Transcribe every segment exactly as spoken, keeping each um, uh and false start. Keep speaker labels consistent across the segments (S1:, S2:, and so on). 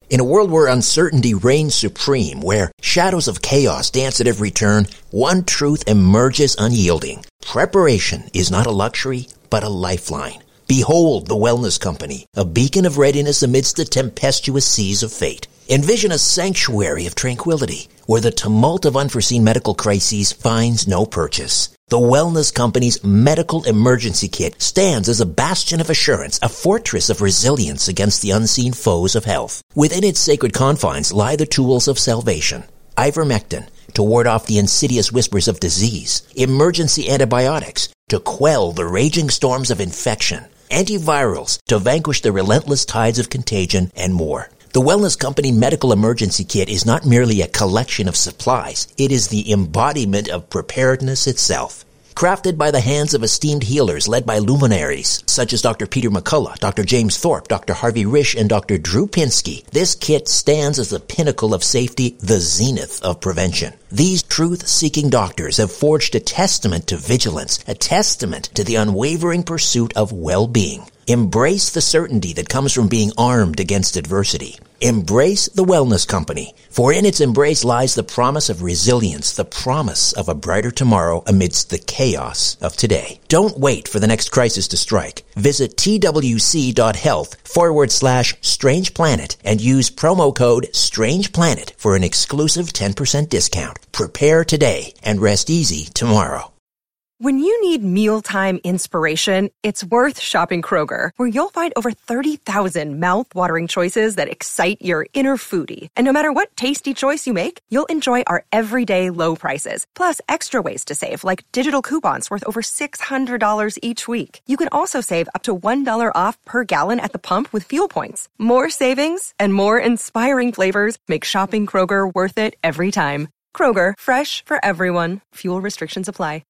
S1: In a world where uncertainty reigns supreme, where shadows of chaos dance at every turn, one truth emerges unyielding. Preparation is not a luxury, but a lifeline. Behold the Wellness Company, a beacon of readiness amidst the tempestuous seas of fate. Envision a sanctuary of tranquility, where the tumult of unforeseen medical crises finds no purchase. The Wellness Company's Medical Emergency Kit stands as a bastion of assurance, a fortress of resilience against the unseen foes of health. Within its sacred confines lie the tools of salvation. Ivermectin, to ward off the insidious whispers of disease. Emergency antibiotics, to quell the raging storms of infection. Antivirals, to vanquish the relentless tides of contagion, and more. The Wellness Company Medical Emergency Kit is not merely a collection of supplies. It is the embodiment of preparedness itself. Crafted by the hands of esteemed healers led by luminaries such as Doctor Peter McCullough, Doctor James Thorpe, Doctor Harvey Risch, and Doctor Drew Pinsky, this kit stands as the pinnacle of safety, the zenith of prevention. These truth-seeking doctors have forged a testament to vigilance, a testament to the unwavering pursuit of well-being. Embrace the certainty that comes from being armed against adversity. Embrace the Wellness Company, for in its embrace lies the promise of resilience, the promise of a brighter tomorrow amidst the chaos of today. Don't wait for the next crisis to strike. Visit twc.health forward slash Strange Planet and use promo code Strange Planet for an exclusive ten percent discount. Prepare today and rest easy tomorrow.
S2: When you need mealtime inspiration, it's worth shopping Kroger, where you'll find over thirty thousand mouth-watering choices that excite your inner foodie. And no matter what tasty choice you make, you'll enjoy our everyday low prices, plus extra ways to save, like digital coupons worth over six hundred dollars each week. You can also save up to one dollar off per gallon at the pump with fuel points. More savings and more inspiring flavors make shopping Kroger worth it every time. Kroger, fresh for everyone. Fuel restrictions apply.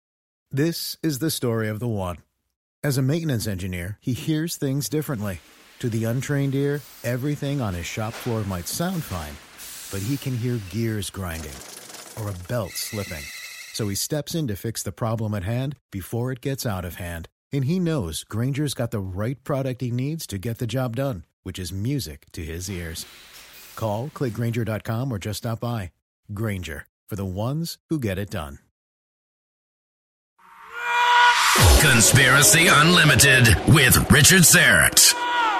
S3: This is the story of the one. As a maintenance engineer, he hears things differently. To the untrained ear, everything on his shop floor might sound fine, but he can hear gears grinding or a belt slipping. So he steps in to fix the problem at hand before it gets out of hand. And he knows Grainger's got the right product he needs to get the job done, which is music to his ears. Call, click Grainger dot com, or just stop by. Grainger, for the ones who get it done.
S4: Conspiracy Unlimited with Richard Syrett.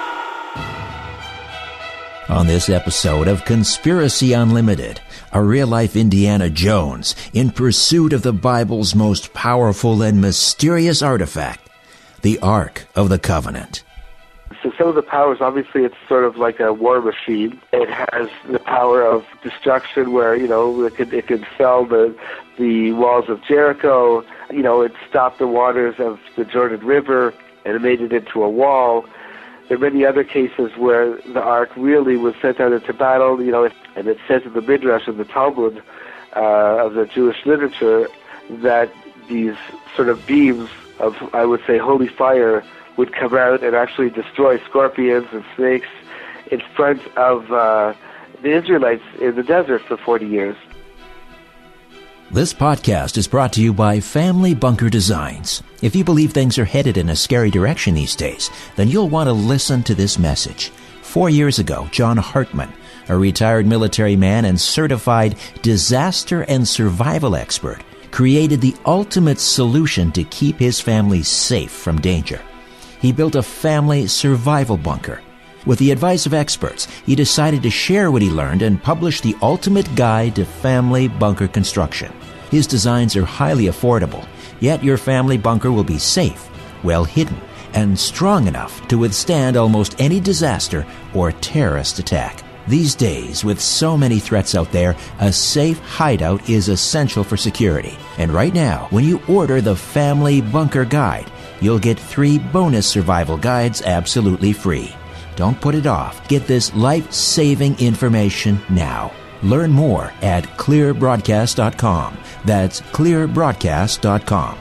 S1: On this episode of Conspiracy Unlimited, a real-life Indiana Jones in pursuit of the Bible's most powerful and mysterious artifact, the Ark of the Covenant.
S5: So some of the powers, obviously, it's sort of like a war machine. It has the power of destruction where, you know, it could, it could fell the, the walls of Jericho. You know, it stopped the waters of the Jordan River, and it made it into a wall. There are many other cases where the Ark really was sent out into battle, you know, and it says in the Midrash and the Talmud uh, of the Jewish literature that these sort of beams of, I would say, holy fire would come out and actually destroy scorpions and snakes in front of uh, the Israelites in the desert for forty years.
S1: This podcast is brought to you by Family Bunker Designs. If you believe things are headed in a scary direction these days, then you'll want to listen to this message. Four years ago, John Hartman, a retired military man and certified disaster and survival expert, created the ultimate solution to keep his family safe from danger. He built a family survival bunker. With the advice of experts, he decided to share what he learned and publish the ultimate guide to family bunker construction. His designs are highly affordable, yet your family bunker will be safe, well hidden, and strong enough to withstand almost any disaster or terrorist attack. These days, with so many threats out there, a safe hideout is essential for security. And right now, when you order the Family Bunker Guide, you'll get three bonus survival guides absolutely free. Don't put it off. Get this life-saving information now. Learn more at clear broadcast dot com. That's clear broadcast dot com.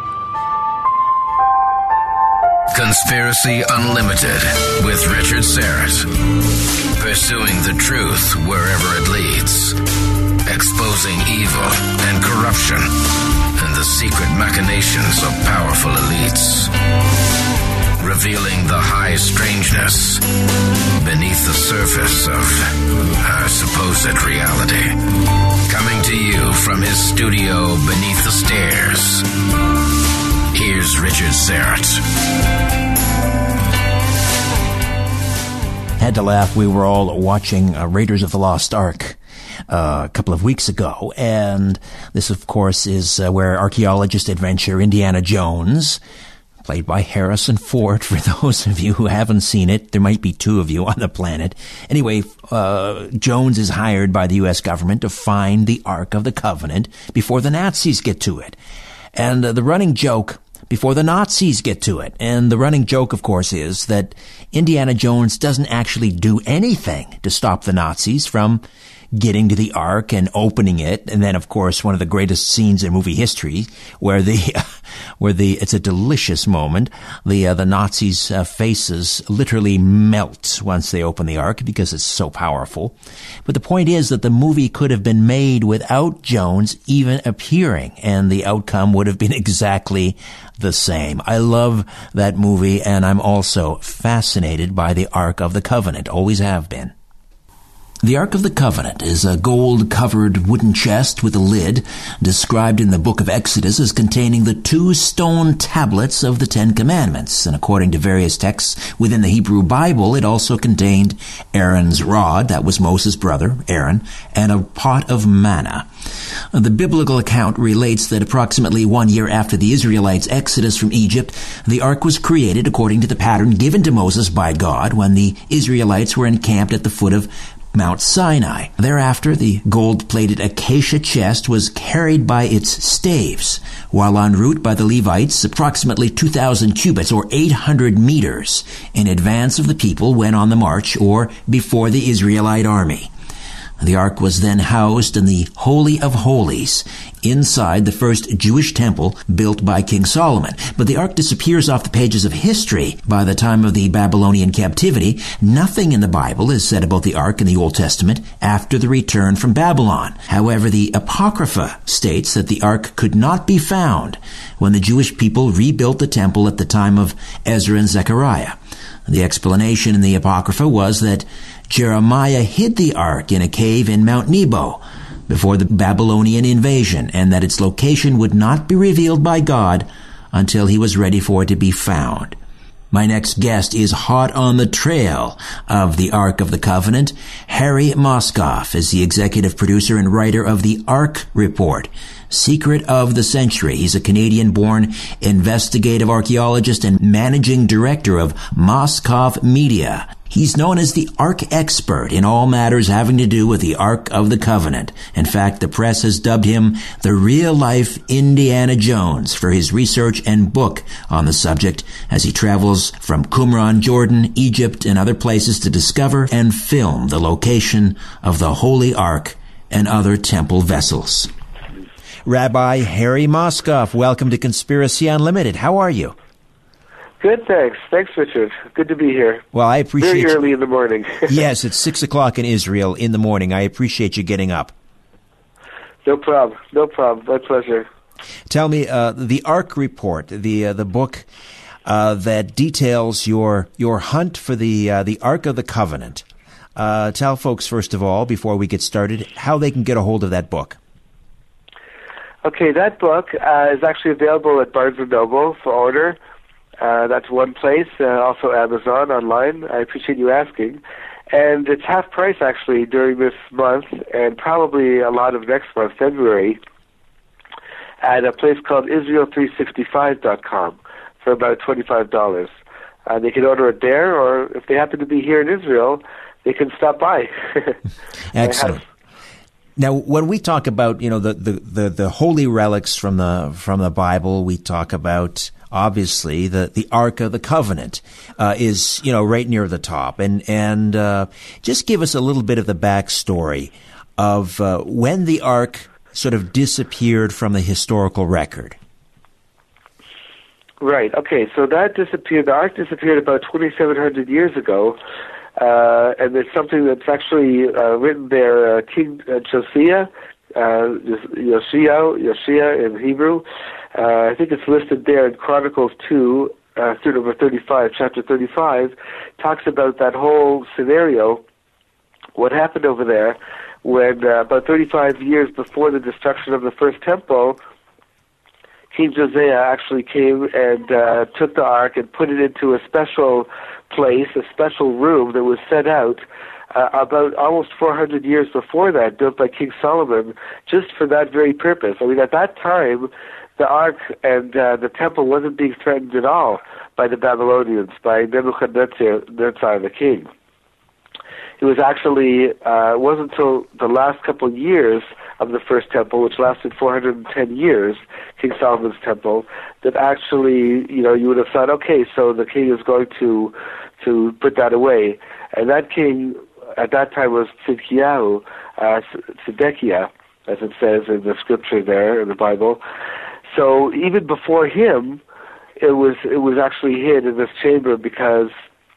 S4: Conspiracy Unlimited with Richard Syrett. Pursuing the truth wherever it leads. Exposing evil and corruption and the secret machinations of powerful elites. revealing the high strangeness beneath the surface of our supposed reality. Coming to you from his studio beneath the stairs, here's Richard Syrett.
S1: Had to laugh. We were all watching uh, Raiders of the Lost Ark uh, a couple of weeks ago, and this, of course, is uh, where archaeologist adventurer Indiana Jones, played by Harrison Ford. For those of you who haven't seen it, there might be two of you on the planet. Anyway, uh, Jones is hired by the U S government to find the Ark of the Covenant before the Nazis get to it. And uh, the running joke, before the Nazis get to it, and the running joke, of course, is that Indiana Jones doesn't actually do anything to stop the Nazis from getting to the Ark and opening it. And then, of course, one of the greatest scenes in movie history, where the, where the, it's a delicious moment. The, uh, the Nazis' uh, faces literally melt once they open the Ark because it's so powerful. But the point is that the movie could have been made without Jones even appearing, and the outcome would have been exactly the same. I love that movie, and I'm also fascinated by the Ark of the Covenant. Always have been. The Ark of the Covenant is a gold-covered wooden chest with a lid, described in the book of Exodus as containing the two stone tablets of the Ten Commandments. And according to various texts within the Hebrew Bible, it also contained Aaron's rod, that was Moses' brother, Aaron, and a pot of manna. The biblical account relates that approximately one year after the Israelites' exodus from Egypt, the ark was created according to the pattern given to Moses by God when the Israelites were encamped at the foot of Mount Sinai. Thereafter, the gold-plated acacia chest was carried by its staves, while en route by the Levites approximately two thousand cubits, or eight hundred meters, in advance of the people when on the march or before the Israelite army. The ark was then housed in the Holy of Holies, inside the first Jewish temple built by King Solomon. But the ark disappears off the pages of history by the time of the Babylonian captivity. Nothing in the Bible is said about the ark in the Old Testament after the return from Babylon. However, the Apocrypha states that the ark could not be found when the Jewish people rebuilt the temple at the time of Ezra and Zechariah. The explanation in the Apocrypha was that Jeremiah hid the ark in a cave in Mount Nebo before the Babylonian invasion, and that its location would not be revealed by God until he was ready for it to be found. My next guest is hot on the trail of the Ark of the Covenant. Harry Moscoff is the executive producer and writer of the Ark Report, Secret of the Century. He's a Canadian-born investigative archaeologist and managing director of Moscoff Media. He's known as the Ark expert in all matters having to do with the Ark of the Covenant. In fact, the press has dubbed him the real-life Indiana Jones for his research and book on the subject as he travels from Qumran, Jordan, Egypt, and other places to discover and film the location of the Holy Ark and other temple vessels. Rabbi Harry Moscoff, welcome to Conspiracy Unlimited. How are you?
S5: Good, thanks. Thanks, Richard. Good to be here.
S1: Well, I appreciate
S5: Very early
S1: you.
S5: in the morning.
S1: Yes, it's six o'clock in Israel in the morning. I appreciate you getting up.
S5: No problem. No problem. My pleasure.
S1: Tell me, uh, the Ark Report, the uh, the book uh, that details your your hunt for the uh, the Ark of the Covenant. Uh, tell folks, first of all, before we get started, how they can get a hold of that book.
S5: Okay, that book uh, is actually available at Barnes and Noble for order. Uh, that's one place, uh, also Amazon online. I appreciate you asking. And it's half price, actually, during this month, and probably a lot of next month, February, at a place called Israel three sixty-five dot com for about twenty-five dollars. Uh, they can order it there, or if they happen to be here in Israel, they can stop by.
S1: Excellent. Now, when we talk about, you know, the, the, the, the holy relics from the from the Bible, we talk about, obviously, the, the Ark of the Covenant uh, is, you know, right near the top. And, and uh, just give us a little bit of the backstory of uh, when the Ark sort of disappeared from the historical record.
S5: Right. Okay. So that disappeared. The Ark disappeared about twenty-seven hundred years ago. Uh, and it's something that's actually uh, written there, uh, King uh, Josiah, uh, Yoshia, Yoshia in Hebrew. Uh, I think it's listed there in Chronicles two, uh, through number thirty-five, chapter thirty-five, talks about that whole scenario, what happened over there when uh, about thirty-five years before the destruction of the first temple, King Josiah actually came and uh, took the ark and put it into a special place, a special room that was set out uh, about almost four hundred years before that, built by King Solomon, just for that very purpose. I mean, at that time, the ark and uh, the temple wasn't being threatened at all by the Babylonians, by Nebuchadnezzar, the king. It was actually, uh, it wasn't until the last couple of years of the first temple, which lasted four hundred ten years, King Solomon's temple, that actually, you know, you would have thought, okay, so the king is going to to put that away. And that king at that time was Tzidkiyahu, uh, Zedekiah, as it says in the scripture there in the Bible. So even before him, it was it was actually hid in this chamber because,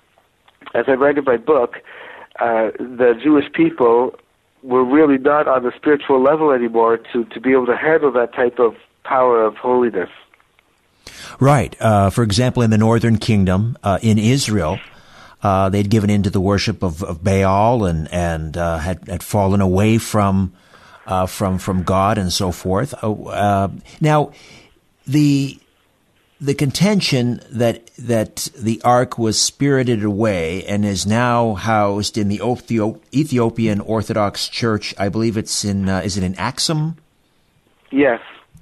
S5: as I write in my book, uh, the Jewish people were really not on the spiritual level anymore to, to be able to handle that type of power of holiness.
S1: Right. Uh, for example, in the Northern Kingdom, uh, in Israel, uh, they'd given in to the worship of, of Baal and and uh, had had fallen away from uh, from from God and so forth. Uh, now, the the contention that that the ark was spirited away and is now housed in the Ethiopian Orthodox Church. I believe it's in uh, is it in Axum?
S5: Yes.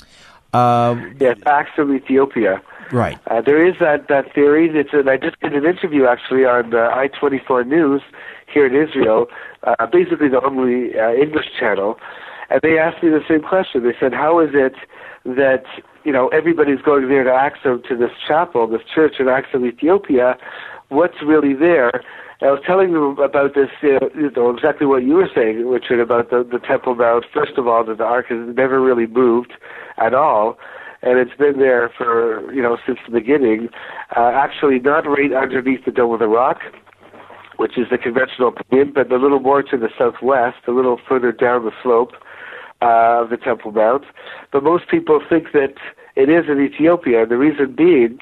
S1: Uh,
S5: yes, Axum, Ethiopia.
S1: Right.
S5: Uh, there is that, that theory. It's an, I just did an interview actually on uh, I twenty-four News here in Israel, uh, basically the only uh, English channel, and they asked me the same question. They said, how is it that, you know, everybody's going there to Axum, to this chapel, this church in Axum, Ethiopia? What's really there? And I was telling them about this, uh, you know, exactly what you were saying, Richard, about the, the Temple Mount. First of all, that the ark has never really moved at all, and it's been there for, you know, since the beginning. Uh, actually, not right underneath the Dome of the Rock, which is the conventional opinion, but a little more to the southwest, a little further down the slope uh, of the Temple Mount. But most people think that it is in Ethiopia, and the reason being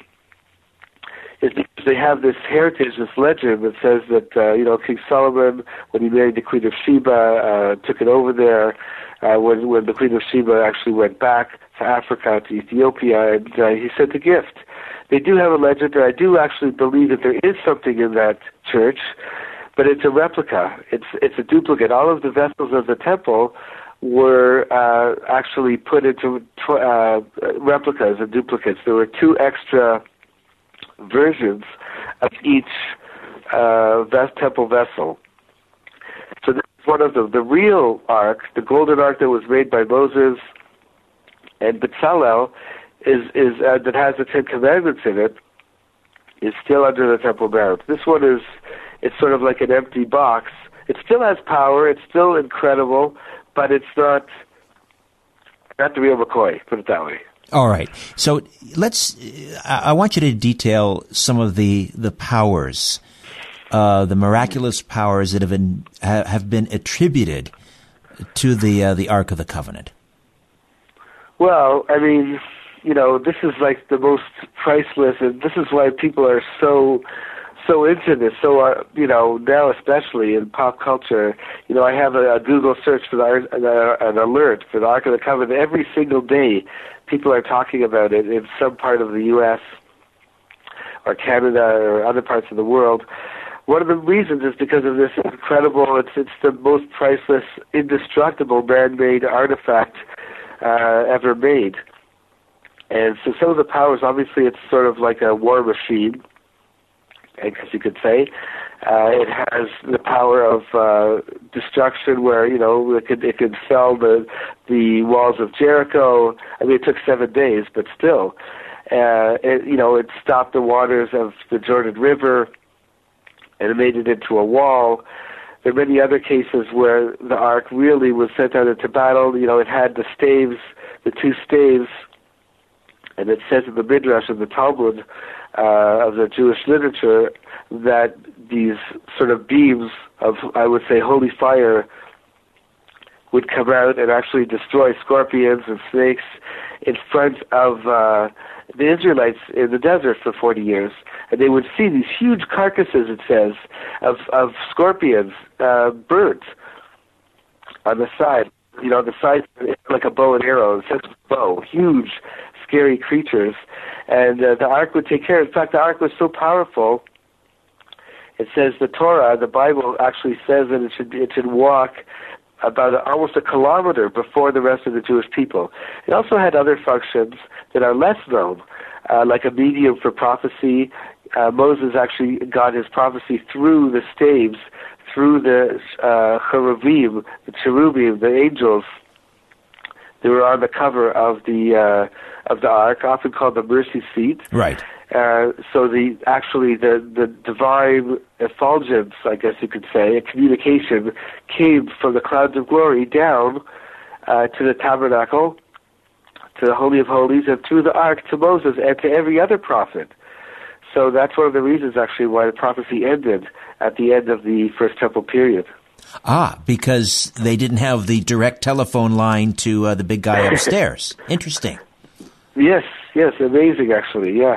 S5: is because they have this heritage, this legend that says that, uh, you know, King Solomon, when he married the Queen of Sheba, uh, took it over there. Uh, when, when the Queen of Sheba actually went back to Africa, to Ethiopia, and uh, he sent a gift. They do have a legend, and I do actually believe that there is something in that church, but it's a replica. It's it's a duplicate. All of the vessels of the temple were uh, actually put into tw- uh, replicas and duplicates. There were two extra versions of each uh, ves- temple vessel. So this is one of them. The real ark, the golden ark that was made by Moses and Bezalel, is is uh, that has the Ten Commandments in it, is still under the Temple Mount. This one is, it's sort of like an empty box. It still has power. It's still incredible, but it's not not the real McCoy. Put it that way.
S1: All right. So let's. I want you to detail some of the the powers, uh, the miraculous powers that have been have been attributed to the uh, the Ark of the Covenant.
S5: Well, I mean, you know, this is like the most priceless, and this is why people are so so into this. So, uh, you know, now especially in pop culture, you know, I have a, a Google search for the, uh, an alert for the Ark of the Covenant every single day. People are talking about it in some part of the U S or Canada or other parts of the world. One of the reasons is because of this incredible, it's it's the most priceless, indestructible man-made artifact uh, ever made. And so some of the powers, obviously it's sort of like a war machine, I guess you could say. Uh, it has the power of uh, destruction, where, you know, it could it could fell the the walls of Jericho. I mean, it took seven days, but still, uh, it, you know, it stopped the waters of the Jordan River, and it made it into a wall. There are many other cases where the ark really was sent out into battle. You know, it had the staves, the two staves, and it says in the Midrash of the Talmud uh, of the Jewish literature that these sort of beams of, I would say, holy fire would come out and actually destroy scorpions and snakes in front of uh, the Israelites in the desert for forty years. And they would see these huge carcasses, it says, of, of scorpions uh, burnt on the side. You know, the side like a bow and arrow, it says bow, huge, scary creatures. And uh, the ark would take care. In fact, the ark was so powerful, it says the Torah, the Bible actually says that it should be, it should walk about a, almost a kilometer before the rest of the Jewish people. It also had other functions that are less known, uh, like a medium for prophecy. Uh, Moses actually got his prophecy through the staves, through the uh, cherubim, the cherubim, the angels. They were on the cover of the uh, of the ark, often called the mercy seat.
S1: Right.
S5: Uh, so the actually the, the divine effulgence, I guess you could say, a communication came from the clouds of glory down uh, to the tabernacle, to the Holy of Holies, and through the ark to Moses and to every other prophet. So that's one of the reasons, actually, why the prophecy ended at the end of the First Temple period.
S1: Ah, because they didn't have the direct telephone line to uh, the big guy upstairs. Interesting.
S5: Yes, yes, amazing, actually, yeah.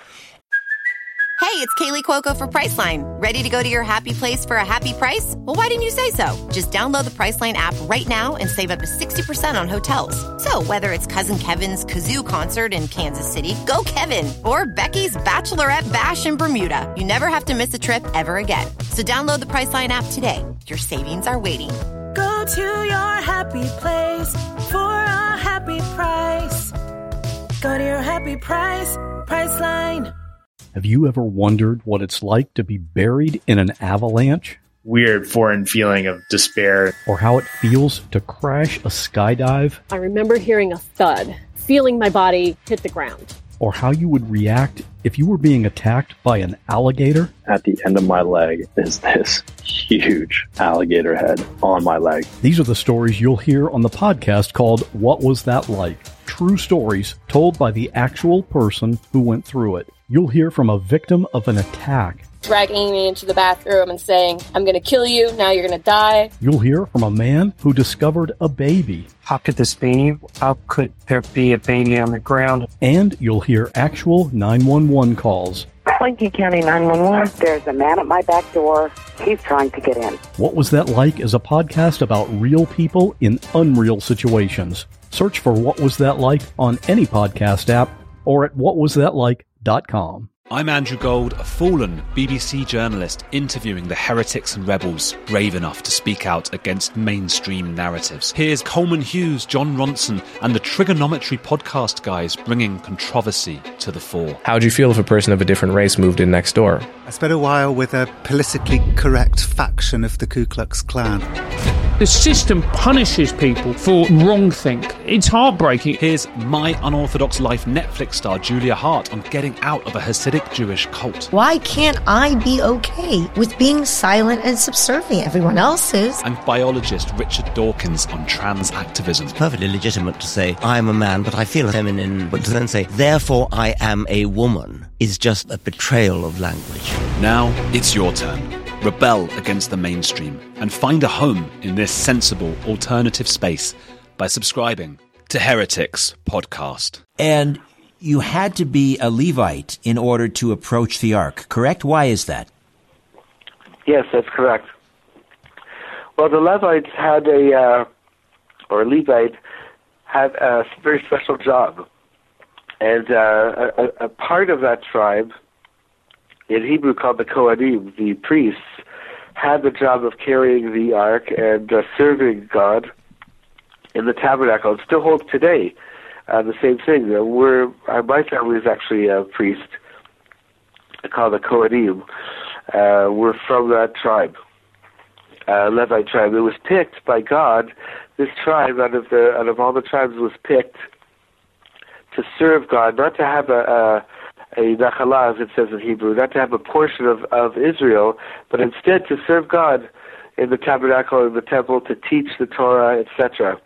S6: Hey, it's Kaylee Cuoco for Priceline. Ready to go to your happy place for a happy price? Well, why didn't you say so? Just download the Priceline app right now and save up to sixty percent on hotels. So whether it's Cousin Kevin's Kazoo Concert in Kansas City, go Kevin, or Becky's Bachelorette Bash in Bermuda, you never have to miss a trip ever again. So download the Priceline app today. Your savings are waiting.
S7: Go to your happy place for a happy price. Go to your happy price, Priceline.
S8: Have you ever wondered what it's like to be buried in an avalanche?
S9: Weird foreign feeling of despair.
S8: Or how it feels to crash a skydive?
S10: I remember hearing a thud, feeling my body hit the ground.
S8: Or how you would react if you were being attacked by an alligator?
S11: At the end of my leg is this huge alligator head on my leg.
S8: These are the stories you'll hear on the podcast called What Was That Like? True stories told by the actual person who went through it. You'll hear from a victim of an attack.
S10: Dragging me into the bathroom and saying, I'm going to kill you, now you're going to die.
S8: You'll hear from a man who discovered a baby.
S12: How could this be? How could there be a baby on the ground?
S8: And you'll hear actual nine one one calls.
S13: Lincoln County nine one one. There's a man at my back door. He's trying to get in.
S8: What Was That Like is a podcast about real people in unreal situations. Search for What Was That Like on any podcast app or at what was that like dot com.
S14: I'm Andrew Gold, a fallen B B C journalist interviewing the heretics and rebels brave enough to speak out against mainstream narratives. Here's Coleman Hughes, John Ronson, and the Trigonometry podcast guys bringing controversy to the fore.
S15: How would you feel if a person of a different race moved in next door?
S16: I spent a while with a politically correct faction of the Ku Klux Klan.
S17: The system punishes people for wrongthink. It's heartbreaking.
S14: Here's My Unorthodox Life Netflix star Julia Hart on getting out of a Hasidic Jewish cult.
S18: Why can't I be okay with being silent and subservient? Everyone else is.
S14: And biologist Richard Dawkins on trans activism.
S19: It's perfectly legitimate to say, I'm a man, but I feel feminine. But to then say, therefore I am a woman, is just a betrayal of language.
S14: Now it's your turn. Rebel against the mainstream and find a home in this sensible alternative space by subscribing to Heretics Podcast.
S1: And you had to be a Levite in order to approach the Ark, correct? Why is that?
S5: Yes, that's correct. Well, the Levites had a, uh, or Levite, had a very special job. And uh, a, a part of that tribe, in Hebrew called the Kohanim, the priests, had the job of carrying the ark and uh, serving God in the tabernacle. It still holds today. Uh, the same thing. Uh, we're uh, my family is actually a priest called the Kohanim. Uh, we're from that tribe, uh, Levite tribe. It was picked by God. This tribe, out of the out of all the tribes, was picked to serve God, not to have a, a a nachalah, as it says in Hebrew, not to have a portion of, of Israel, but instead to serve God in the tabernacle, in the temple, to teach the Torah, et cetera.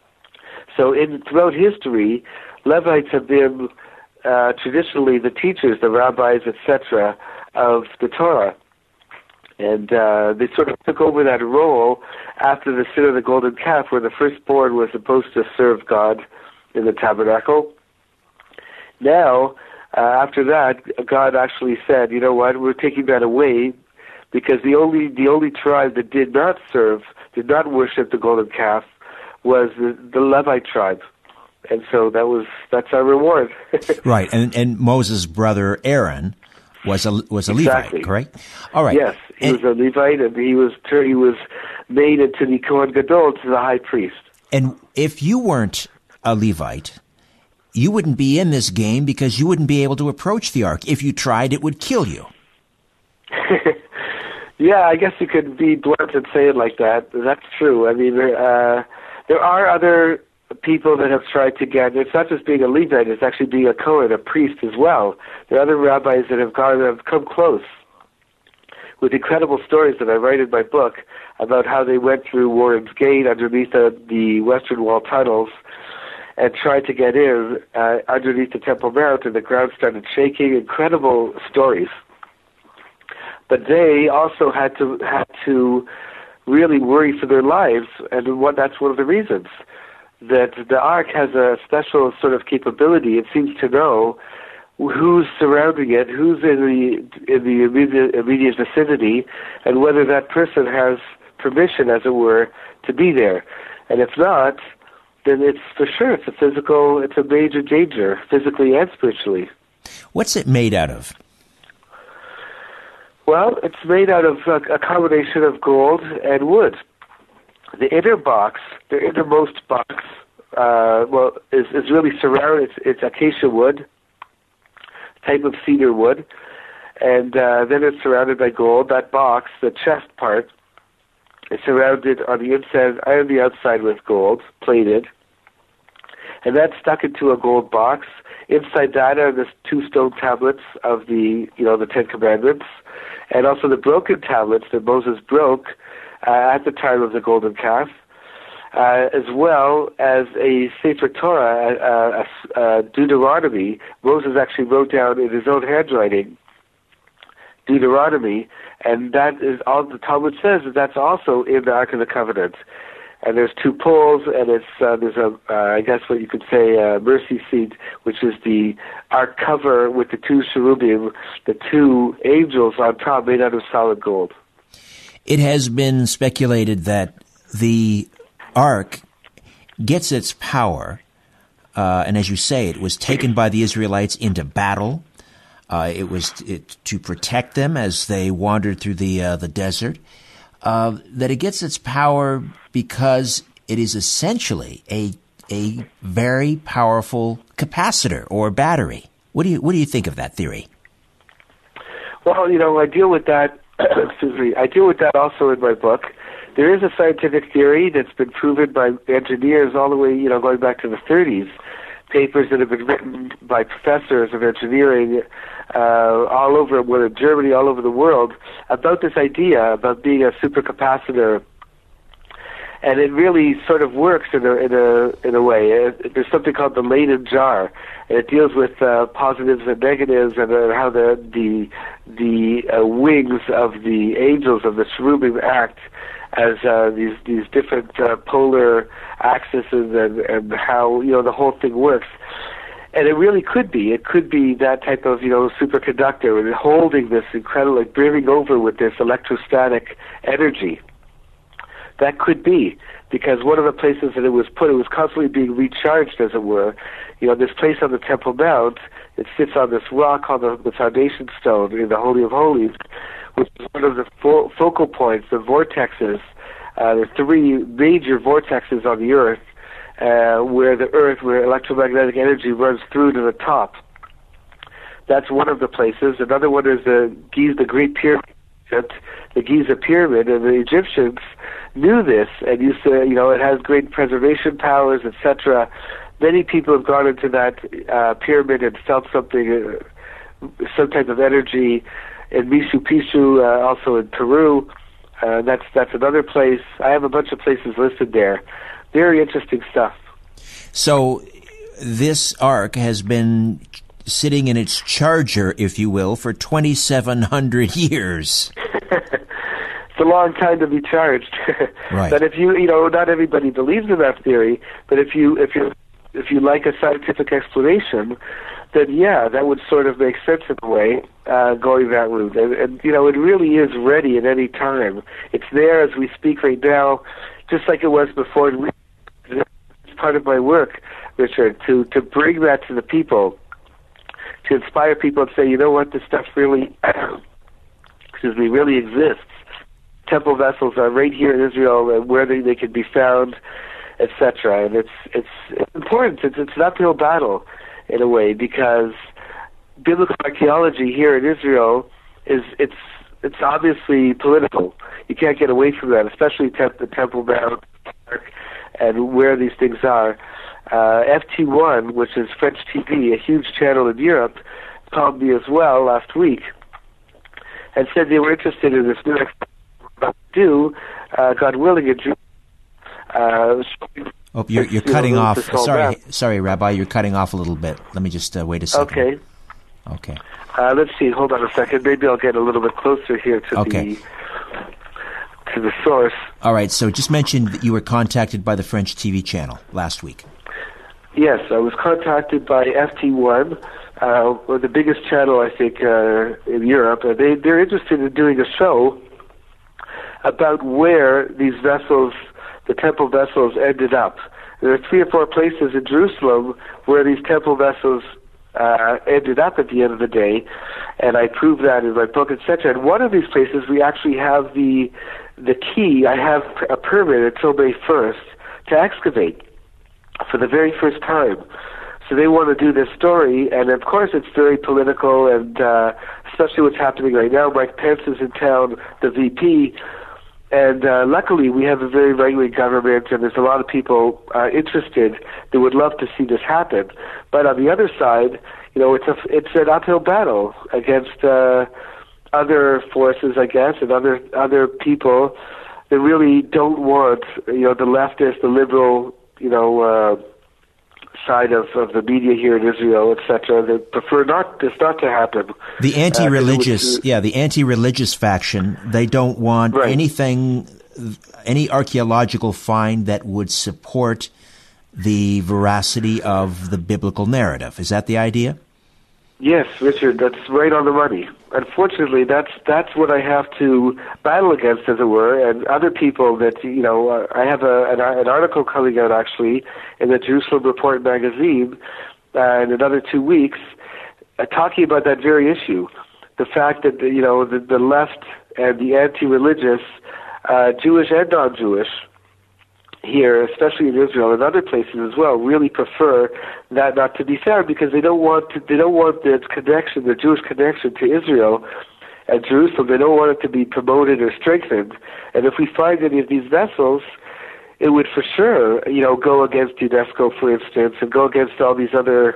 S5: So in, throughout history, Levites have been uh, traditionally the teachers, the rabbis, et cetera, of the Torah. And uh, they sort of took over that role after the sin of the golden calf, where the firstborn was supposed to serve God in the tabernacle. Now, uh, after that, God actually said, you know what, we're taking that away, because the only the only tribe that did not serve, did not worship the golden calf, was the, the Levite tribe. And so that was that's our reward.
S1: Right, and and Moses' brother Aaron was a was a
S5: exactly.
S1: Levite, correct? All right.
S5: Yes, he and, was a Levite, and he was he was made into the Kohen Gadol, to the high priest.
S1: And if you weren't a Levite, you wouldn't be in this game, because you wouldn't be able to approach the ark. If you tried, it would kill you.
S5: Yeah, I guess you could be blunt and say it like that. That's true. I mean, uh, there are other people that have tried to get, it's not just being a Levite, it's actually being a Kohen, a priest as well. There are other rabbis that have gone, have come close, with incredible stories that I write in my book about how they went through Warren's Gate underneath the, the Western Wall tunnels and tried to get in uh, underneath the Temple Mount, and the ground started shaking. Incredible stories. But they also had to had to really worry for their lives, and what that's one of the reasons. That the Ark has a special sort of capability. It seems to know who's surrounding it, who's in the in the immediate, immediate vicinity, and whether that person has permission, as it were, to be there. And if not, then it's for sure it's a physical, it's a major danger, physically and spiritually.
S1: What's it made out of?
S5: Well, it's made out of a, a combination of gold and wood. The inner box, the innermost box, uh, well, is, is really surrounded. It's, it's acacia wood, type of cedar wood, and uh, then it's surrounded by gold. That box, the chest part, is surrounded on the inside and the outside with gold, plated, and that's stuck into a gold box. Inside that are the two stone tablets of the, you know, the Ten Commandments, and also the broken tablets that Moses broke uh, at the time of the golden calf, uh, as well as a Sefer Torah, uh, uh, Deuteronomy. Moses actually wrote down in his own handwriting Deuteronomy, and that is all the Talmud says that that's also in the Ark of the Covenant. And there's two poles, and it's uh, there's a uh, I guess what you could say a mercy seat, which is the ark cover with the two cherubim, the two angels on top, made out of solid gold.
S1: It has been speculated that the ark gets its power, uh, and as you say, it was taken by the Israelites into battle. Uh, it was it, to protect them as they wandered through the uh, the desert. Uh, that it gets its power because it is essentially a a very powerful capacitor or battery. What do you what do you think of that theory?
S5: Well, you know, I deal with that. excuse me. I deal with that also in my book. There is a scientific theory that's been proven by engineers all the way, you know, going back to the thirties. Papers that have been written by professors of engineering uh, all over, well, in Germany, all over the world, about this idea about being a supercapacitor, and it really sort of works in a in a in a way. It, there's something called the Leyden jar, and it deals with uh, positives and negatives, and uh, how the the the uh, wings of the angels of the cherubim act as uh, these these different uh, polar axes, and, and how, you know, the whole thing works. And it really could be. It could be that type of, you know, superconductor, and holding this incredible, like brimming over with this electrostatic energy. That could be, because one of the places that it was put, it was constantly being recharged, as it were. You know, this place on the Temple Mount, it sits on this rock called the, the foundation stone in the Holy of Holies, which is one of the fo- focal points, the vortexes. Uh, there are three major vortexes on the Earth, uh, where the Earth, where electromagnetic energy runs through to the top. That's one of the places. Another one is the Giza, the Great Pyramid, the Giza Pyramid, and the Egyptians knew this and used to, you know, it has great preservation powers, et cetera. Many people have gone into that uh, pyramid and felt something, uh, some type of energy. In Machu Picchu, uh, also in Peru, uh, that's that's another place. I have a bunch of places listed there. Very interesting stuff.
S1: So this ark has been sitting in its charger, if you will, for twenty-seven hundred years.
S5: it's a long time to be charged.
S20: Right.
S5: But if you, you know, not everybody believes in that theory, but if you, if you, if you like a scientific explanation, then yeah, that would sort of make sense in a way, uh, going that route. And, and, you know, it really is ready at any time. It's there as we speak right now, just like it was before. It's part of my work, Richard, to, to bring that to the people, to inspire people and say, you know what, this stuff really, excuse me, really exists. Temple vessels are right here in Israel, and where they, they can be found, et cetera. And it's, it's it's important. It's it's an uphill battle in a way, because biblical archaeology here in Israel is it's it's obviously political. You can't get away from that, especially temp- the Temple Mount and where these things are. Uh, F T one, which is French T V, a huge channel in Europe, called me as well last week and said they were interested in this new do, uh, God willing, in June. Uh,
S20: oh, you're, you're cutting off. Sorry, sorry, Rabbi, you're cutting off a little bit. Let me just uh, wait a second.
S5: Okay.
S20: Okay.
S5: Uh, let's see. Hold on a second. Maybe I'll get a little bit closer here to
S20: okay.
S5: the to the source.
S20: All right. So just mentioned that you were contacted by the French T V channel last week.
S5: Yes, I was contacted by F T one, uh, the biggest channel, I think, uh, in Europe. Uh, they, they're interested in doing a show about where these vessels, the temple vessels, ended up. There are three or four places in Jerusalem where these temple vessels uh, ended up at the end of the day, and I prove that in my book, et cetera. And one of these places, we actually have the the key. I have a permit until May first to excavate for the very first time. So they want to do this story, and of course it's very political, and uh, especially what's happening right now. Mike Pence is in town, the V P, and uh, luckily we have a very right-wing government, and there's a lot of people uh, interested that would love to see this happen. But on the other side, you know, it's a it's an uphill battle against uh, other forces, I guess, and other other people that really don't want, you know, the leftist, the liberal, you know, uh, side of, of the media here in Israel, et cetera, that prefer not this not to happen.
S20: The anti-religious, uh, yeah, the anti-religious faction, they don't want right. anything, any archaeological find that would support the veracity of the biblical narrative. Is that the idea?
S5: Yes, Richard, that's right on the money. Unfortunately, that's that's what I have to battle against, as it were, and other people that, you know, uh, I have a, an, an article coming out, actually, in the Jerusalem Report magazine uh, in another two weeks, uh, talking about that very issue. The fact that, you know, the, the left and the anti-religious, uh, Jewish and non-Jewish, here, especially in Israel and other places as well, really prefer that not to be found, because they don't want to, they don't want the connection, the Jewish connection to Israel and Jerusalem. They don't want it to be promoted or strengthened. And if we find any of these vessels, it would for sure, you know, go against UNESCO, for instance, and go against all these other,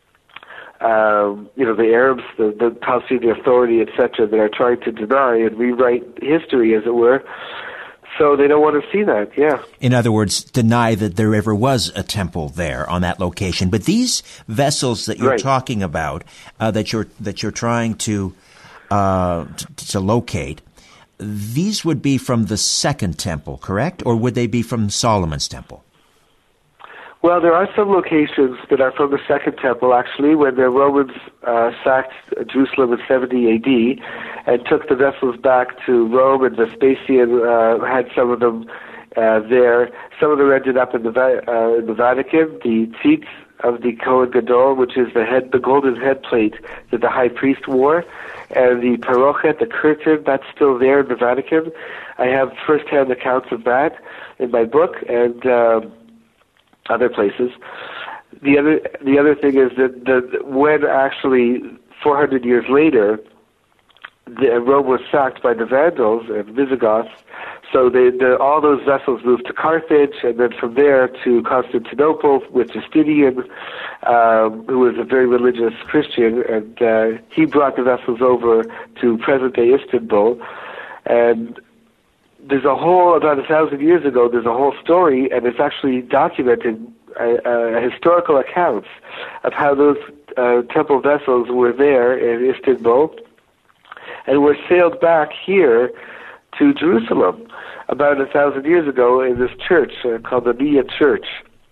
S5: um, you know, the Arabs, the, the Palestinian Authority, et cetera, that are trying to deny and rewrite history, as it were. So they don't want to see that, yeah.
S20: In other words, deny that there ever was a temple there on that location. But these vessels that you're right. talking about, uh, that you're that you're trying to, uh, to to locate, these would be from the second temple, correct? Or would they be from Solomon's temple?
S5: Well, there are some locations that are from the Second Temple, actually, when the Romans uh, sacked Jerusalem in seventy A D and took the vessels back to Rome, and Vespasian uh, had some of them uh, there. Some of them ended up in the uh, in the Vatican. The tzitz of the Kohen Gadol, which is the head, the golden head plate that the high priest wore, and the parochet, the curtain, that's still there in the Vatican. I have first-hand accounts of that in my book, and Uh, other places. The other the other thing is that the, when actually four hundred years later, the, Rome was sacked by the Vandals and Visigoths, so they, the, all those vessels moved to Carthage, and then from there to Constantinople with Justinian, um, who was a very religious Christian, and uh, he brought the vessels over to present-day Istanbul. And there's a whole, about a thousand years ago, there's a whole story, and it's actually documented, uh, uh, historical accounts of how those uh, temple vessels were there in Istanbul and were sailed back here to Jerusalem about a thousand years ago in this church uh, called the Nia Church.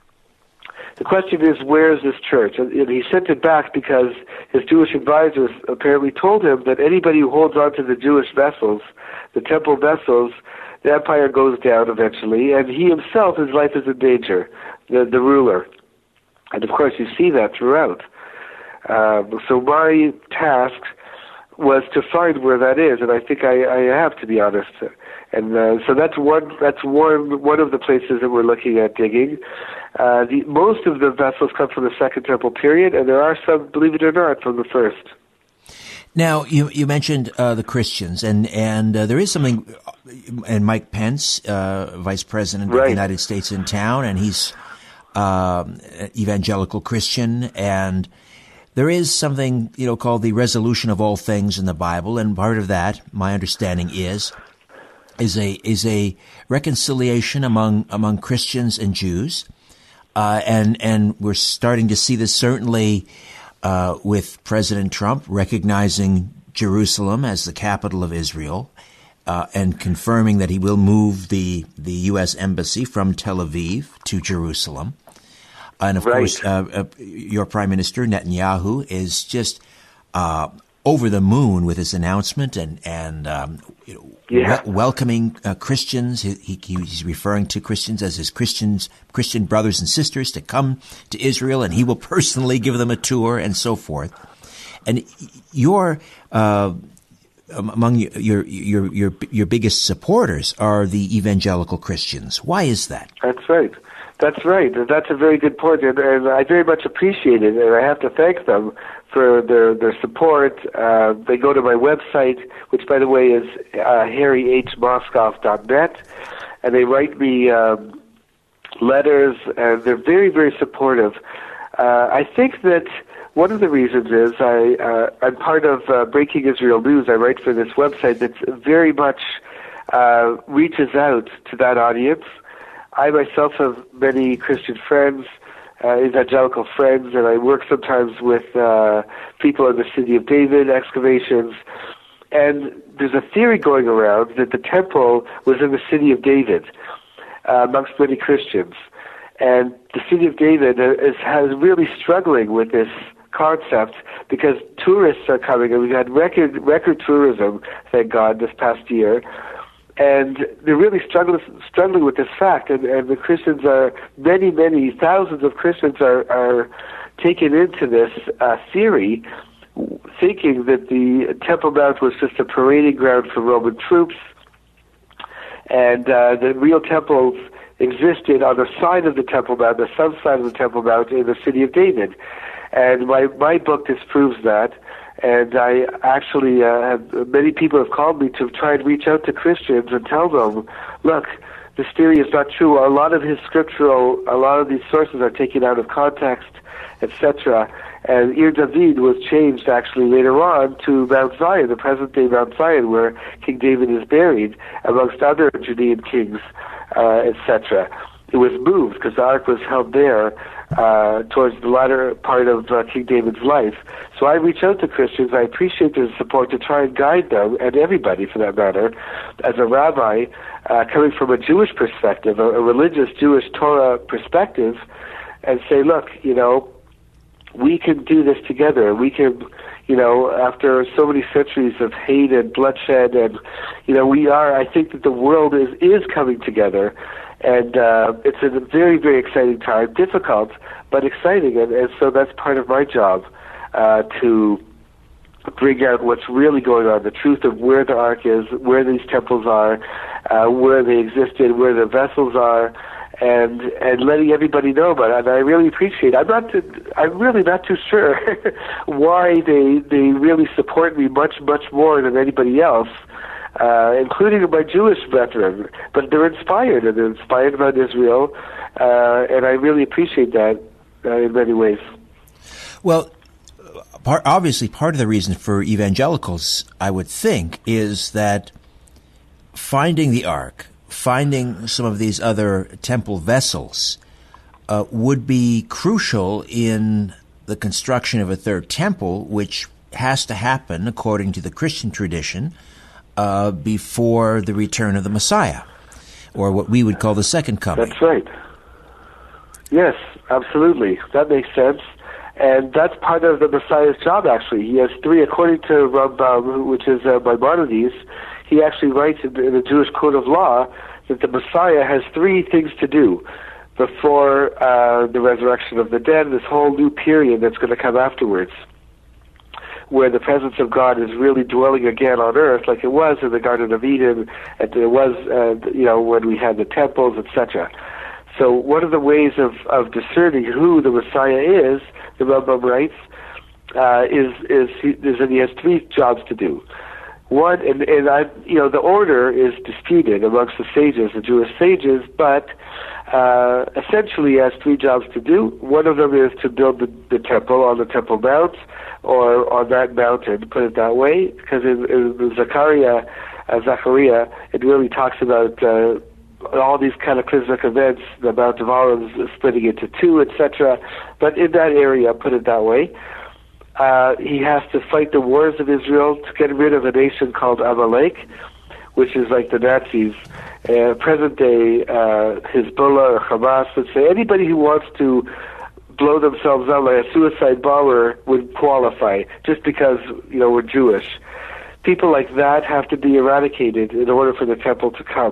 S5: The question is, where is this church? And, and he sent it back because his Jewish advisors apparently told him that anybody who holds on to the Jewish vessels, the temple vessels, the empire goes down eventually, and he himself, his life is in danger, the, the ruler. And of course, you see that throughout. Um, so my task was to find where that is, and I think I, I have, to be honest. And uh, so that's one. That's one. One of the places that we're looking at digging. Uh, the, most of the vessels come from the Second Temple period, and there are some, believe it or not, from the First.
S20: Now, you you mentioned uh, the Christians, and and uh, there is something. And Mike Pence, uh, Vice President right. of the United States, in town, and he's uh, evangelical Christian, and there is something, you know, called the resolution of all things in the Bible, and part of that, my understanding is, is a is a reconciliation among among Christians and Jews, uh, and and we're starting to see this certainly uh, with President Trump recognizing Jerusalem as the capital of Israel, uh, and confirming that he will move the the U S embassy from Tel Aviv to Jerusalem. And, of right. course, uh, uh, your Prime Minister, Netanyahu, is just uh, over the moon with his announcement and, and um, you know, yeah. wel- welcoming uh, Christians. He, he, he's referring to Christians as his Christians, Christian brothers and sisters to come to Israel, and he will personally give them a tour and so forth. And your uh, among your, your, your, your biggest supporters are the evangelical Christians. Why is that?
S5: That's right. That's right. That's a very good point, and, and I very much appreciate it, and I have to thank them for their, their support. Uh, they go to my website, which, by the way, is uh, harry h moskoff dot net, and they write me um, letters, and they're very, very supportive. Uh, I think that one of the reasons is I, uh, I'm part of uh, Breaking Israel News. I write for this website that very much uh, reaches out to that audience. I myself have many Christian friends, uh, evangelical friends, and I work sometimes with uh, people in the City of David excavations. And there's a theory going around that the temple was in the City of David uh, amongst many Christians. And the City of David is has really struggling with this concept because tourists are coming, and we've had record record tourism, thank God, this past year. And they're really struggling, struggling with this fact, and, and the Christians are, many, many thousands of Christians are, are taken into this uh, theory, thinking that the Temple Mount was just a parading ground for Roman troops, and uh, the real temples existed on the side of the Temple Mount, the south side of the Temple Mount in the City of David. And my, my book disproves that. And I actually uh, have, many people have called me to try and reach out to Christians and tell them, look, this theory is not true. A lot of his scriptural, a lot of these sources are taken out of context, et cetera. And Ir David was changed actually later on to Mount Zion, the present-day Mount Zion, where King David is buried, amongst other Judean kings, uh, et cetera. It was moved because the ark was held there uh, towards the latter part of uh, King David's life. So I reach out to Christians. I appreciate their support to try and guide them, and everybody for that matter, as a rabbi, uh, coming from a Jewish perspective, a, a religious Jewish Torah perspective, and say, look, you know, we can do this together. We can, you know, after so many centuries of hate and bloodshed, and, you know, we are, I think that the world is, is coming together. And uh, it's a very, very exciting time, difficult, but exciting. And, and so that's part of my job, uh, to bring out what's really going on, the truth of where the Ark is, where these temples are, uh, where they existed, where the vessels are, and and letting everybody know about it. And I really appreciate it. I'm not too, I'm really not too sure why they they really support me much, much more than anybody else. Uh, including my Jewish brethren, but they're inspired, and they're inspired about Israel, uh, and I really appreciate that uh, in many ways.
S20: Well, part, obviously part of the reason for evangelicals, I would think, is that finding the Ark, finding some of these other temple vessels, uh, would be crucial in the construction of a third temple, which has to happen, according to the Christian tradition, uh, before the return of the Messiah, or what we would call the second coming.
S5: That's right. Yes, absolutely. That makes sense. And that's part of the Messiah's job, actually. He has three, according to Rambam, which is uh, Maimonides, he actually writes in, in the Jewish Code of Law that the Messiah has three things to do before uh, the resurrection of the dead, this whole new period that's going to come afterwards, where the presence of God is really dwelling again on earth, like it was in the Garden of Eden, and it was, uh, you know, when we had the temples, et cetera. So one of the ways of, of discerning who the Messiah is, the Rambam writes, uh, is is he, is that he has three jobs to do. One, and, and I, you know, the order is disputed amongst the sages, the Jewish sages, but uh, essentially he has three jobs to do. One of them is to build the, the temple on the Temple Mount, or on that mountain, put it that way, because in, in Zechariah, uh, Zechariah, it really talks about uh, all these cataclysmic events, the Mount of Olives splitting into two, et cetera. But in that area, put it that way, uh, he has to fight the wars of Israel to get rid of a nation called Amalek, which is like the Nazis. Uh, present day uh, Hezbollah or Hamas would say anybody who wants to blow themselves up like a suicide bomber would qualify just because, you know, we're Jewish. People like that have to be eradicated in order for the temple to come.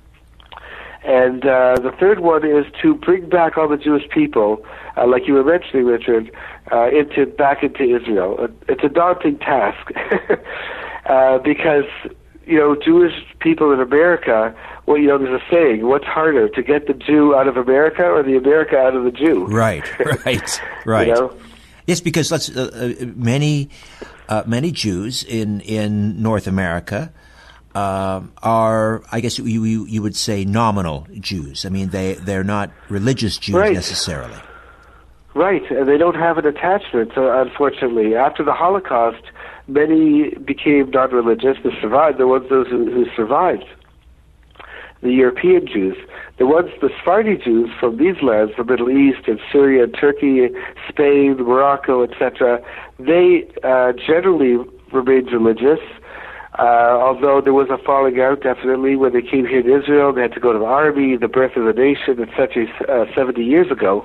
S5: And uh, the third one is to bring back all the Jewish people, uh, like you were mentioning, Richard, uh, into back into Israel. It's a daunting task uh, because, you know, Jewish people in America, well, you know, there's a saying, what's harder, to get the Jew out of America or the America out of the Jew?
S20: Right, right, right.
S5: You know?
S20: Yes, because let's, uh, uh, many uh, many Jews in, in North America uh, are, I guess you, you you would say, nominal Jews. I mean, they, they're not religious Jews
S5: right.
S20: necessarily.
S5: Right, and they don't have an attachment, uh, unfortunately. After the Holocaust, many became non-religious. The survived, the ones those who, who survived, the European Jews. The ones, the Sephardi Jews from these lands, the Middle East and Syria and Turkey, Spain, Morocco, et cetera, they uh, generally remained religious, uh, although there was a falling out, definitely, when they came here to Israel. They had to go to the army, the birth of the nation, et cetera, uh, seventy years ago.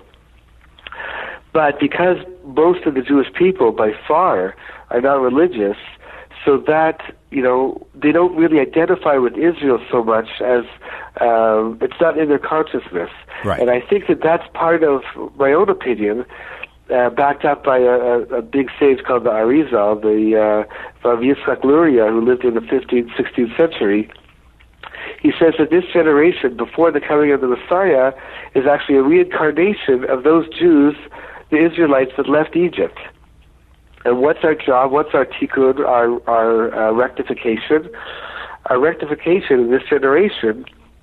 S5: But because most of the Jewish people, by far, are not religious, so that, you know, they don't really identify with Israel so much as um, it's not in their consciousness.
S20: Right.
S5: And I think that that's part of my own opinion, uh, backed up by a, a, a big sage called the Arizal, the uh, of Yitzhak Luria, who lived in the fifteenth, sixteenth century. He says that this generation, before the coming of the Messiah, is actually a reincarnation of those Jews, the Israelites that left Egypt. And what's our job? What's our tikkun, our, our uh, rectification? Our rectification in this generation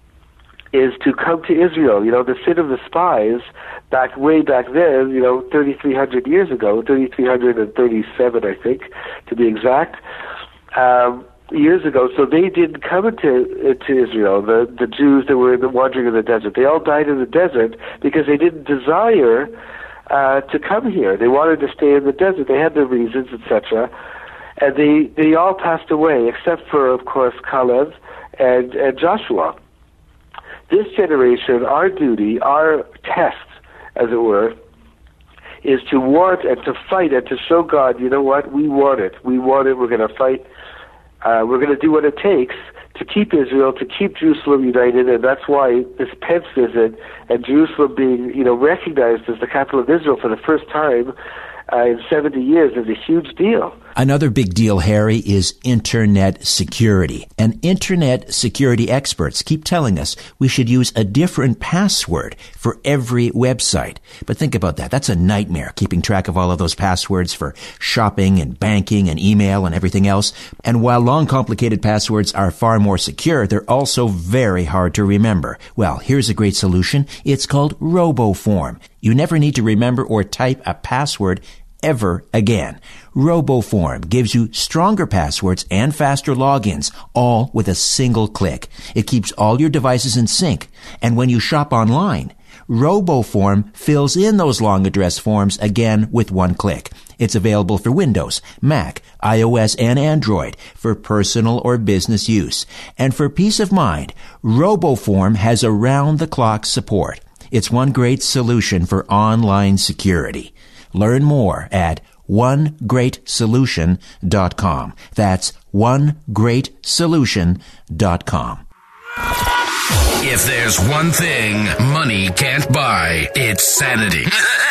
S5: is to come to Israel. You know, the sin of the spies, back way back then, you know, thirty-three hundred years ago, thirty-three thirty-seven, I think, to be exact, um, years ago. So they didn't come into, into Israel, the, the Jews that were in the wandering in the desert. They all died in the desert because they didn't desire Uh, to come here. They wanted to stay in the desert. They had their reasons, et cetera. And they, they all passed away, except for, of course, Caleb and, and Joshua. This generation, our duty, our test, as it were, is to want and to fight and to show God, you know what, we want it. We want it. We're going to fight. Uh, we're going to do what it takes to keep Israel, to keep Jerusalem united, and that's why this Pence visit and Jerusalem being, you know, recognized as the capital of Israel for the first time uh, in seventy years is a huge deal.
S20: Another big deal, Harry, is internet security. And internet security experts keep telling us we should use a different password for every website. But think about that. That's a nightmare, keeping track of all of those passwords for shopping and banking and email and everything else. And while long, complicated passwords are far more secure, they're also very hard to remember. Well, here's a great solution. It's called RoboForm. You never need to remember or type a password ever again. RoboForm gives you stronger passwords and faster logins, all with a single click. It keeps all your devices in sync. And when you shop online, RoboForm fills in those long address forms again with one click.
S1: It's available for Windows, Mac, iOS, and Android for personal or business use. And for peace of mind, RoboForm has around-the-clock support. It's one great solution for online security. Learn more at one great solution dot com. That's one great solution dot com.
S4: If there's one thing money can't buy, it's sanity.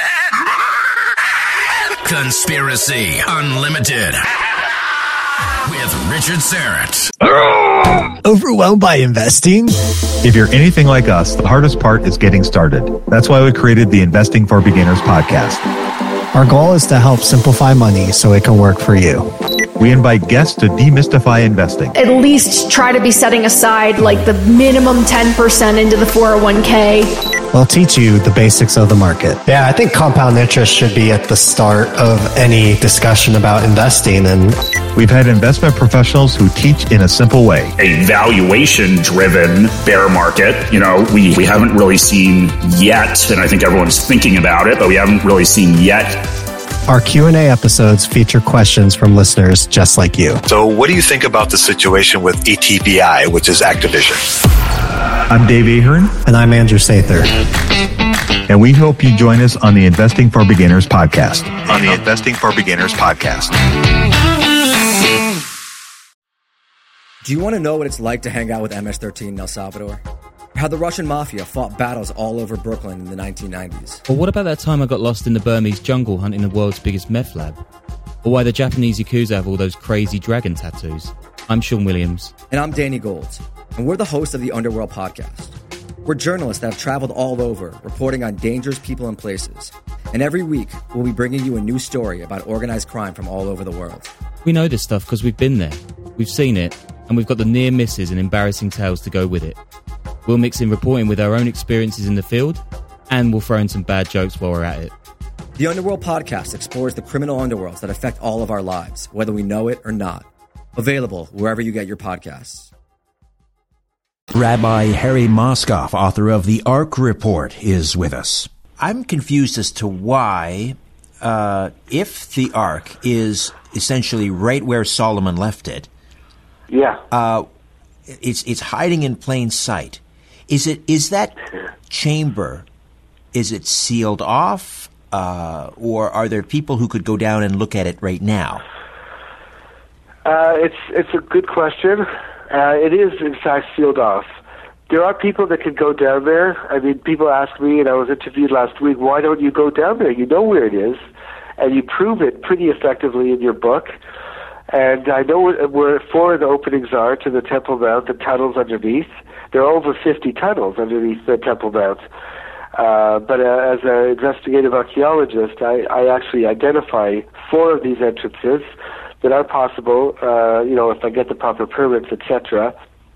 S4: Conspiracy Unlimited with Richard Syrett.
S21: Overwhelmed by investing?
S22: If you're anything like us, the hardest part is getting started. That's why we created the Investing for Beginners podcast.
S21: Our goal is to help simplify money so it can work for you.
S22: We invite guests to demystify investing.
S23: At least try to be setting aside like the minimum ten percent into the four oh one k.
S21: We'll teach you the basics of the market. Yeah, I think compound interest should be at the start of any discussion about investing. And
S22: we've had investment professionals who teach in a simple way.
S24: A valuation-driven bear market, you know, we, we haven't really seen yet, and I think everyone's thinking about it, but we haven't really seen yet.
S21: Our Q and A episodes feature questions from listeners just like you.
S25: So what do you think about the situation with A T B I, which is Activision?
S22: I'm Dave Ahern.
S21: And I'm Andrew Sather.
S22: And we hope you join us on the Investing for Beginners podcast.
S25: On the Investing for Beginners podcast.
S26: Do you want to know what it's like to hang out with M S thirteen in El Salvador? How the Russian mafia fought battles all over Brooklyn in the nineteen nineties?
S27: Or what about that time I got lost in the Burmese jungle hunting the world's biggest meth lab? Or why the Japanese Yakuza have all those crazy dragon tattoos? I'm Sean Williams.
S26: And I'm Danny Gold. And we're the hosts of the Underworld podcast. We're journalists that have traveled all over, reporting on dangerous people and places. And every week, we'll be bringing you a new story about organized crime from all over the world.
S27: We know this stuff because we've been there. We've seen it, and we've got the near misses and embarrassing tales to go with it. We'll mix in reporting with our own experiences in the field, and we'll throw in some bad jokes while we're at it.
S26: The Underworld podcast explores the criminal underworlds that affect all of our lives, whether we know it or not. Available wherever you get your podcasts.
S1: Rabbi Harry Moscoff, author of The Ark Report, is with us. I'm confused as to why, uh, if the Ark is essentially right where Solomon left it,
S5: yeah,
S1: uh, it's it's hiding in plain sight. Is it is that chamber? Is it sealed off, uh, or are there people who could go down and look at it right now?
S5: Uh, it's it's a good question. Uh, it is, in fact, sealed off. There are people that can go down there. I mean, people ask me, and I was interviewed last week, why don't you go down there? You know where it is, and you prove it pretty effectively in your book. And I know where four of the openings are to the Temple Mount, the tunnels underneath. There are over fifty tunnels underneath the Temple Mount. Uh, but uh, as an investigative archaeologist, I, I actually identify four of these entrances that are possible, uh, you know, if I get the proper permits, et cetera.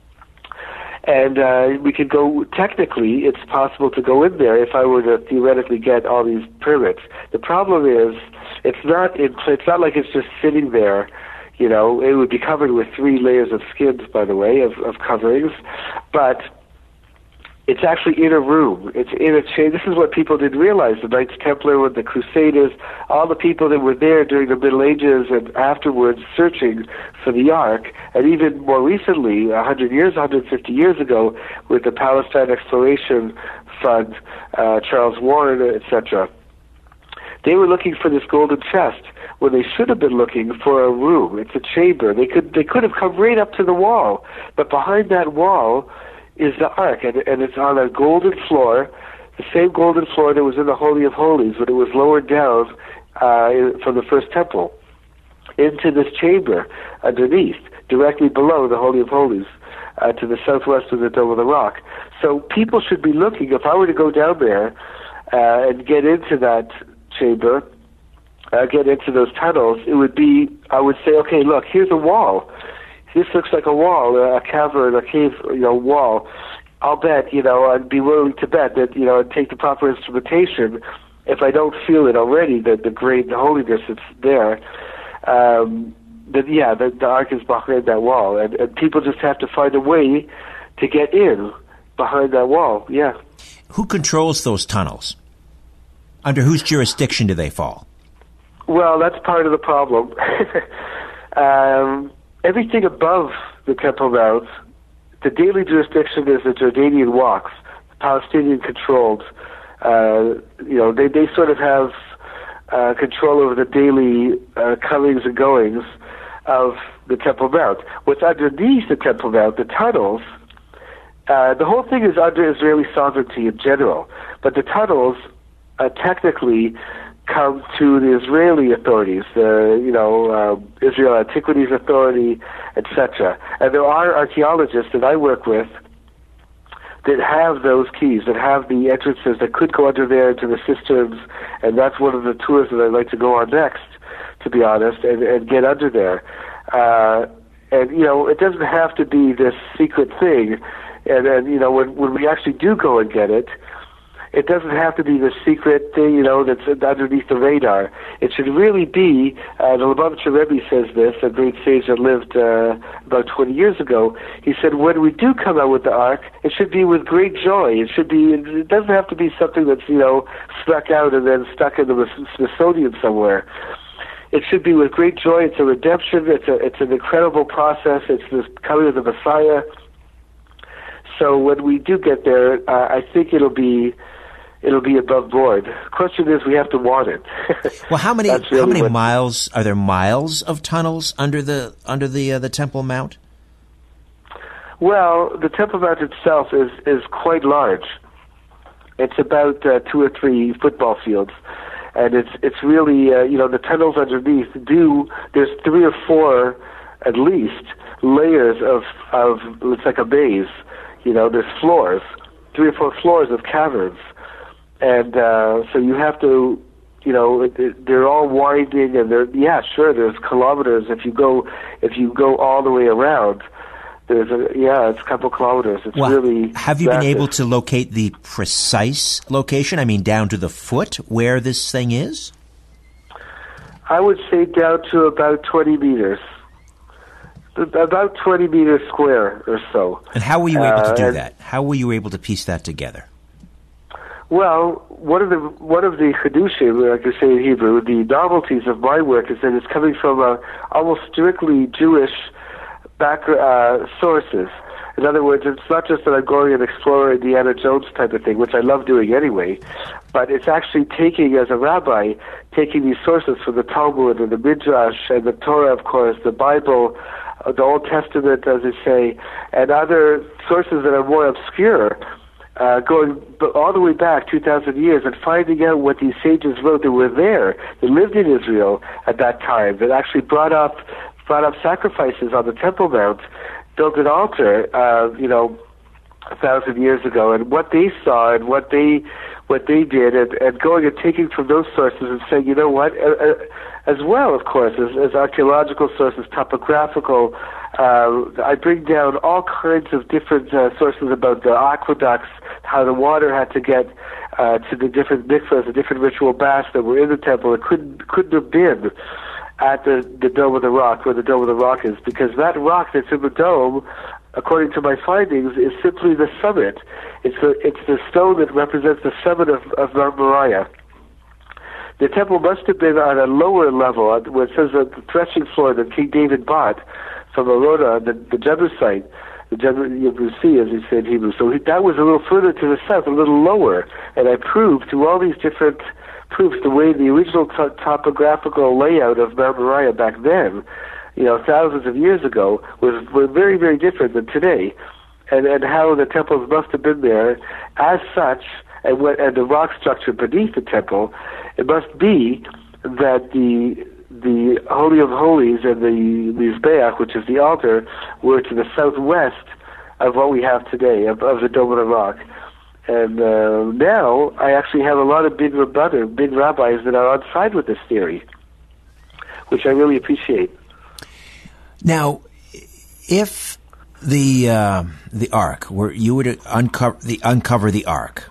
S5: And uh, we could go, technically, it's possible to go in there if I were to theoretically get all these permits. The problem is, it's not in, it's not like it's just sitting there, you know. It would be covered with three layers of skins, by the way, of, of coverings, but it's actually in a room. It's in a chain. This is what people didn't realize. The Knights Templar, with the Crusaders, all the people that were there during the Middle Ages and afterwards searching for the Ark, and even more recently, one hundred years, one hundred fifty years ago, with the Palestine Exploration Fund, uh, Charles Warren, et cetera. They were looking for this golden chest when they should have been looking for a room. It's a chamber. They could they could have come right up to the wall, but behind that wall is the Ark, and, and it's on a golden floor, the same golden floor that was in the Holy of Holies when it was lowered down uh, in, from the first temple into this chamber underneath, directly below the Holy of Holies, uh, to the southwest of the Dome of the Rock. So people should be looking. If I were to go down there uh, and get into that chamber, uh, get into those tunnels, it would be, I would say, okay, look, here's a wall. This looks like a wall, a cavern, a cave, you know, wall. I'll bet, you know, I'd be willing to bet that, you know, I'd take the proper instrumentation if I don't feel it already, that the great holiness that's there. Um, that yeah, the, the Ark is behind that wall, and, and people just have to find a way to get in behind that wall. Yeah.
S1: Who controls those tunnels? Under whose jurisdiction do they fall?
S5: Well, that's part of the problem. um, everything above the Temple Mount, the daily jurisdiction is the Jordanian Waqf, Palestinian-controlled. Uh, you know, they, they sort of have uh, control over the daily uh, comings and goings of the Temple Mount. What's underneath the Temple Mount, the tunnels, uh, the whole thing is under Israeli sovereignty in general, but the tunnels uh, technically come to the Israeli authorities, the you know uh, Israel Antiquities Authority, et cetera. And there are archaeologists that I work with that have those keys, that have the entrances that could go under there into the cisterns, and that's one of the tours that I'd like to go on next, to be honest, and, and get under there. Uh, and, you know, it doesn't have to be this secret thing, and then, you know, when, when we actually do go and get it, it doesn't have to be the secret thing, you know, that's underneath the radar. It should really be, uh, the Lubavitcher Rebbe says this, a great sage that lived uh, about twenty years ago. He said, when we do come out with the Ark, it should be with great joy. It should be, it doesn't have to be something that's, you know, snuck out and then stuck in the Smithsonian somewhere. It should be with great joy. It's a redemption. It's a, it's an incredible process. It's the coming of the Messiah. So when we do get there, uh, I think it'll be, it'll be above board. The question is, we have to want it.
S20: Well, how many
S5: really
S20: how many
S5: what,
S20: miles are there? Miles of tunnels under the under the uh, the Temple Mount?
S5: Well, the Temple Mount itself is is quite large. It's about uh, two or three football fields, and it's it's really uh, you know the tunnels underneath do. There's three or four, at least, layers of of it's like a maze. You know, there's floors, three or four floors of caverns. And uh, so you have to, you know, it, it, they're all winding, and they're yeah, sure. There's kilometers if you go if you go all the way around. There's a yeah, it's a couple kilometers. It's
S20: well,
S5: really.
S20: Have you
S5: massive.
S20: been able to locate the precise location? I mean, down to the foot where this thing is?
S5: I would say down to about twenty meters, about twenty meters square or so.
S20: And how were you able to do
S5: uh,
S20: that? How were you able to piece that together?
S5: Well, one of the one of the chedushim, like you say in Hebrew, the novelties of my work is that it's coming from a almost strictly Jewish back uh, sources. In other words, it's not just that I'm going and exploring Indiana Jones type of thing, which I love doing anyway, but it's actually taking, as a rabbi, taking these sources from the Talmud and the Midrash and the Torah, of course, the Bible, uh, the Old Testament, as they say, and other sources that are more obscure. Uh, going all the way back two thousand years and finding out what these sages wrote that were there, that lived in Israel at that time, that actually brought up brought up sacrifices on the Temple Mount, built an altar, uh, you know, a thousand years ago, and what they saw and what they what they did, and, and going and taking from those sources and saying, you know what, uh, uh, as well, of course, as, as archaeological sources, topographical. Uh, I bring down all kinds of different uh, sources about the aqueducts, how the water had to get uh, to the different mikvahs, the different ritual baths that were in the temple. It couldn't couldn't have been at the, the Dome of the Rock, where the Dome of the Rock is, because that rock that's in the dome, according to my findings, is simply the summit. It's the it's the stone that represents the summit of, of Mount Moriah. The temple must have been on a lower level, where it says that the threshing floor that King David bought from Arona, the, the Jebusite, the Jebusi, as he said in Hebrew. So he, that was a little further to the south, a little lower. And I proved through all these different proofs the way the original t- topographical layout of Mount Moriah back then, you know, thousands of years ago, was, was very, very different than today. And, and how the temples must have been there as such, and, what, and the rock structure beneath the temple, it must be that the the Holy of Holies and the Mizbeach, which is the altar, were to the southwest of what we have today, of, of the Dome of the Rock. And uh, now I actually have a lot of big rabbanim, big rabbis that are on side with this theory, which I really appreciate.
S20: Now, if the uh, the Ark, where you were to uncover the uncover the Ark,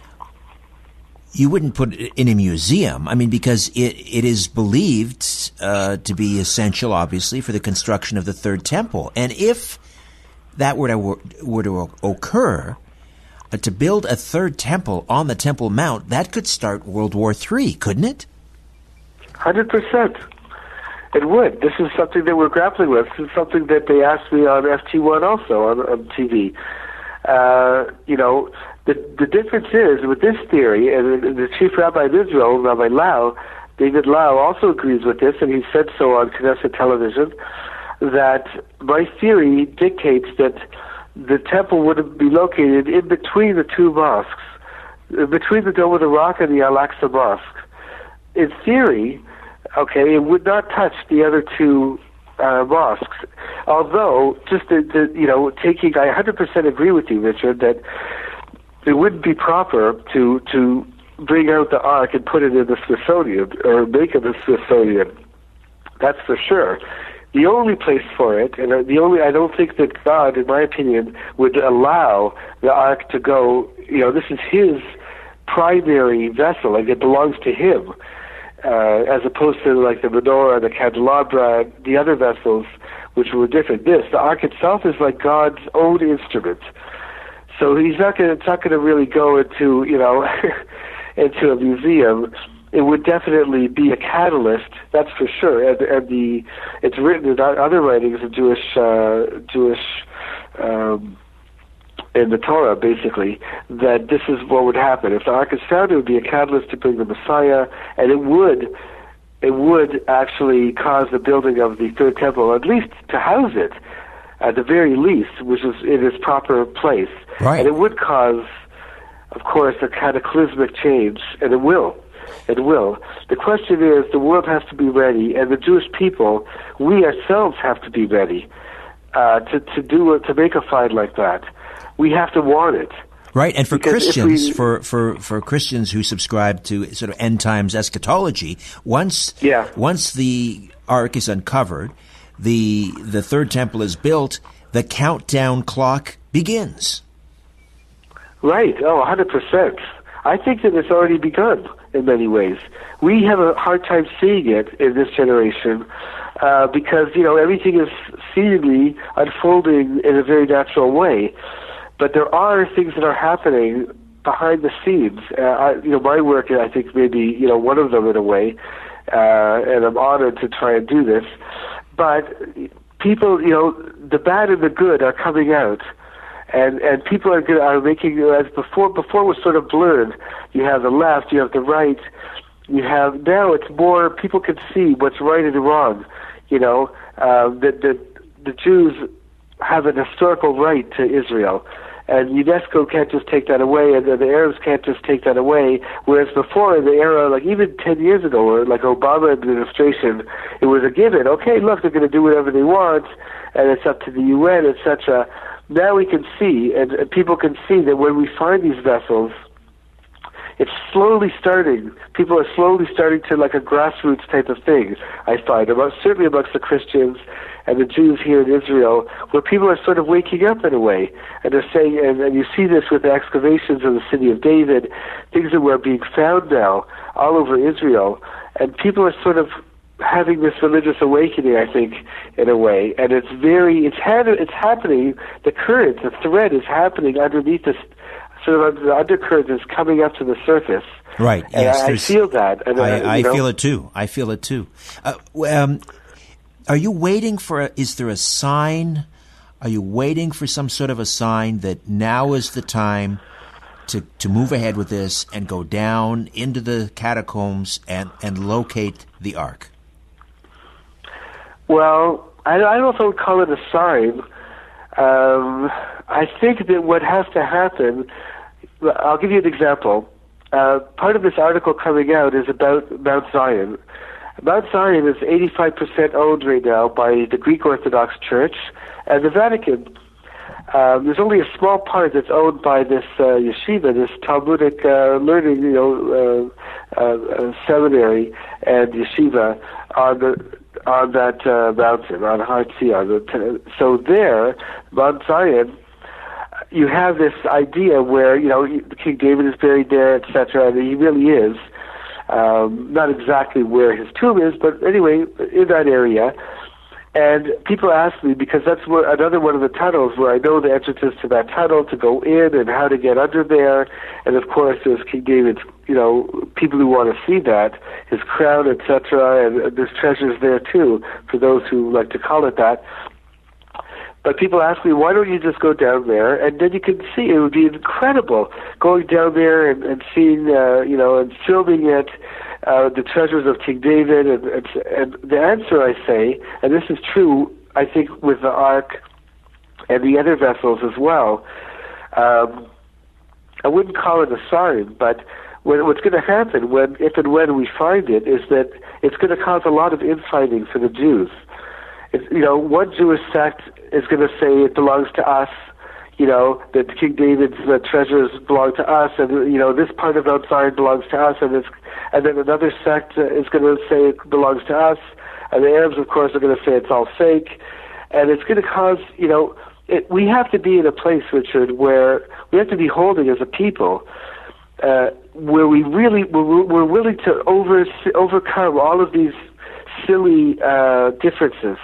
S20: you wouldn't put it in a museum. I mean, because it, it is believed uh, to be essential, obviously, for the construction of the Third Temple. And if that were to, were to occur, uh, to build a third temple on the Temple Mount, that could start World War Three, couldn't it?
S5: one hundred percent. It would. This is something that we're grappling with. This is something that they asked me on F T one also, on, on T V. Uh, you know, the the difference is, with this theory, and the chief rabbi of Israel, Rabbi Lau, David Lau, also agrees with this, and he said so on Knesset television, that my theory dictates that the temple would be located in between the two mosques, between the Dome of the Rock and the Al-Aqsa Mosque. In theory, okay, it would not touch the other two uh, mosques. Although, just to, to, you know, taking, I one hundred percent agree with you, Richard, that it wouldn't be proper to to bring out the Ark and put it in the Smithsonian, or make it the Smithsonian. That's for sure. The only place for it, and the only, I don't think that God, in my opinion, would allow the Ark to go, you know, this is his primary vessel, like it belongs to him, uh, as opposed to like the menorah, the candelabra, the other vessels, which were different. This, the Ark itself, is like God's own instrument. So he's not going to, it's not going to really go into, you know, into a museum. It would definitely be a catalyst, that's for sure. And, and the it's written in other writings of Jewish, uh, Jewish, um, in the Torah, basically, that this is what would happen. If the Ark is found, it would be a catalyst to bring the Messiah, and it would, it would actually cause the building of the third temple, at least to house it, at the very least, which is in its proper place.
S20: Right.
S5: And it would cause, of course, a cataclysmic change, and it will. It will. The question is, the world has to be ready, and the Jewish people, we ourselves have to be ready uh, to to do it, to make a find like that. We have to want it.
S20: Right, and for
S5: Because
S20: Christians,
S5: we,
S20: for, for, for Christians who subscribe to sort of end times eschatology, once
S5: yeah.
S20: once the Ark is uncovered, the the third temple is built, the countdown clock begins.
S5: Right. Oh, one hundred percent. I think that it's already begun in many ways. We have a hard time seeing it in this generation uh, because, you know, everything is seemingly unfolding in a very natural way. But there are things that are happening behind the scenes. Uh, I, you know, my work, I think, maybe, you know, one of them in a way, uh, and I'm honored to try and do this. But people, you know, the bad and the good are coming out. And and people are good, are making, as before before was sort of blurred. You have the left, you have the right, you have, now it's more, people can see what's right and wrong. You know, uh, that the, the Jews have an historical right to Israel. And UNESCO can't just take that away, and the Arabs can't just take that away. Whereas before, in the era, like even ten years ago, or like Obama administration, it was a given. Okay, look, they're going to do whatever they want, and it's up to the U N, et cetera. Now we can see, and, and people can see that when we find these vessels, it's slowly starting. People are slowly starting to, like a grassroots type of thing, I find, about, certainly amongst the Christians and the Jews here in Israel, where people are sort of waking up in a way. And they're saying, and, and you see this with the excavations of the city of David, things that were being found now all over Israel. And people are sort of having this religious awakening, I think, in a way, and it's very, it's had, it's happening. The current, the thread is happening underneath this. Sort of the undercurrent is coming up to the surface.
S20: Right.
S5: And
S20: yes.
S5: I, I feel that. And,
S20: I,
S5: uh,
S20: I
S5: know,
S20: feel it too. I feel it too. Uh, um, are you waiting for? A, is there a sign? Are you waiting for some sort of a sign that now is the time to to move ahead with this and go down into the catacombs and and locate the Ark?
S5: Well, I, I don't know if I would call it a sign. Um, I think that what has to happen, I'll give you an example. Uh, part of this article coming out is about Mount Zion. Mount Zion is eighty-five percent owned right now by the Greek Orthodox Church and the Vatican. Um, there's only a small part that's owned by this uh, yeshiva, this Talmudic uh, learning, you know, uh, uh, uh, seminary and yeshiva on the on that uh, mountain, on Har Zion. So there, Mount Zion, you have this idea where, you know, King David is buried there, et cetera, and he really is. Um, not exactly where his tomb is, but anyway, in that area. And people ask me, because that's where, another one of the tunnels where I know the entrances to that tunnel to go in and how to get under there. And of course, there's King David's, you know, people who want to see that, his crown, et cetera. And there's treasures there too, for those who like to call it that. But people ask me, why don't you just go down there? And then you can see, it would be incredible going down there and, and seeing, uh, you know, and filming it. Uh, the treasures of King David, and, and, and the answer, I say, and this is true, I think, with the Ark and the other vessels as well, um, I wouldn't call it a sign, but when, what's going to happen, when, if and when we find it, is that it's going to cause a lot of infighting for the Jews. It's, you know, one Jewish sect is going to say it belongs to us, you know, that King David's uh, treasures belong to us, and, you know, this part of Mount Zion belongs to us, and it's, and then another sect uh, is going to say it belongs to us, and the Arabs, of course, are going to say it's all fake, and it's going to cause, you know, it, we have to be in a place, Richard, where we have to be holding as a people, uh, where we really, we're, we're willing to over, overcome all of these silly uh, differences,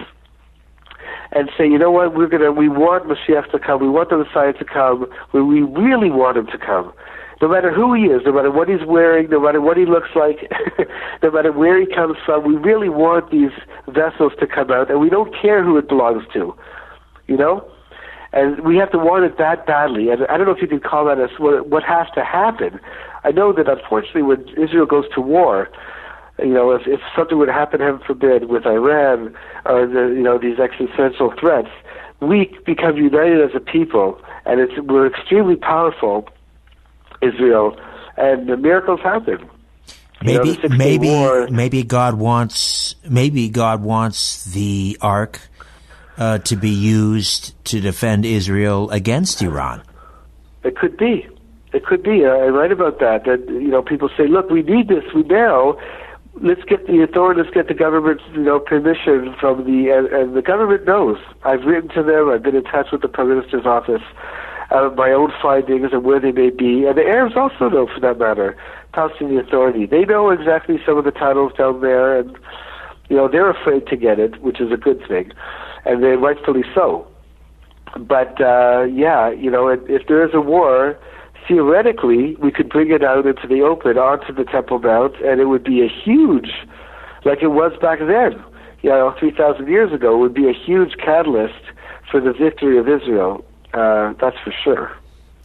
S5: and say, you know what, we're gonna, we want Mashiach to come, we want the Messiah to come, we, we really want him to come. No matter who he is, no matter what he's wearing, no matter what he looks like, no matter where he comes from, we really want these vessels to come out, and we don't care who it belongs to, you know? And we have to want it that badly, and I don't know if you can call that as what, what has to happen. I know that unfortunately when Israel goes to war, you know, if, if something would happen, heaven forbid, with Iran or the, you know, these existential threats, we become united as a people, and it's we're extremely powerful, Israel, and the miracles happen.
S20: Maybe,
S5: you know,
S20: maybe,
S5: war,
S20: maybe God wants, maybe God wants the Ark uh, to be used to defend Israel against Iran.
S5: It could be. It could be. I write about that. That you know, people say, "Look, we need this. We now." Let's get the authority, let's get the government's, you know, permission from the, and, and the government knows. I've written to them, I've been in touch with the Prime Minister's office, uh, my own findings and where they may be. And the Arabs also know, for that matter, Palestinian Authority. They know exactly some of the titles down there, and, you know, they're afraid to get it, which is a good thing. And they rightfully so. But, uh, yeah, you know, if, if there is a war, theoretically, we could bring it out into the open, onto the Temple Mount, and it would be a huge, like it was back then, you know, three thousand years ago, it would be a huge catalyst for the victory of Israel. Uh, that's for sure.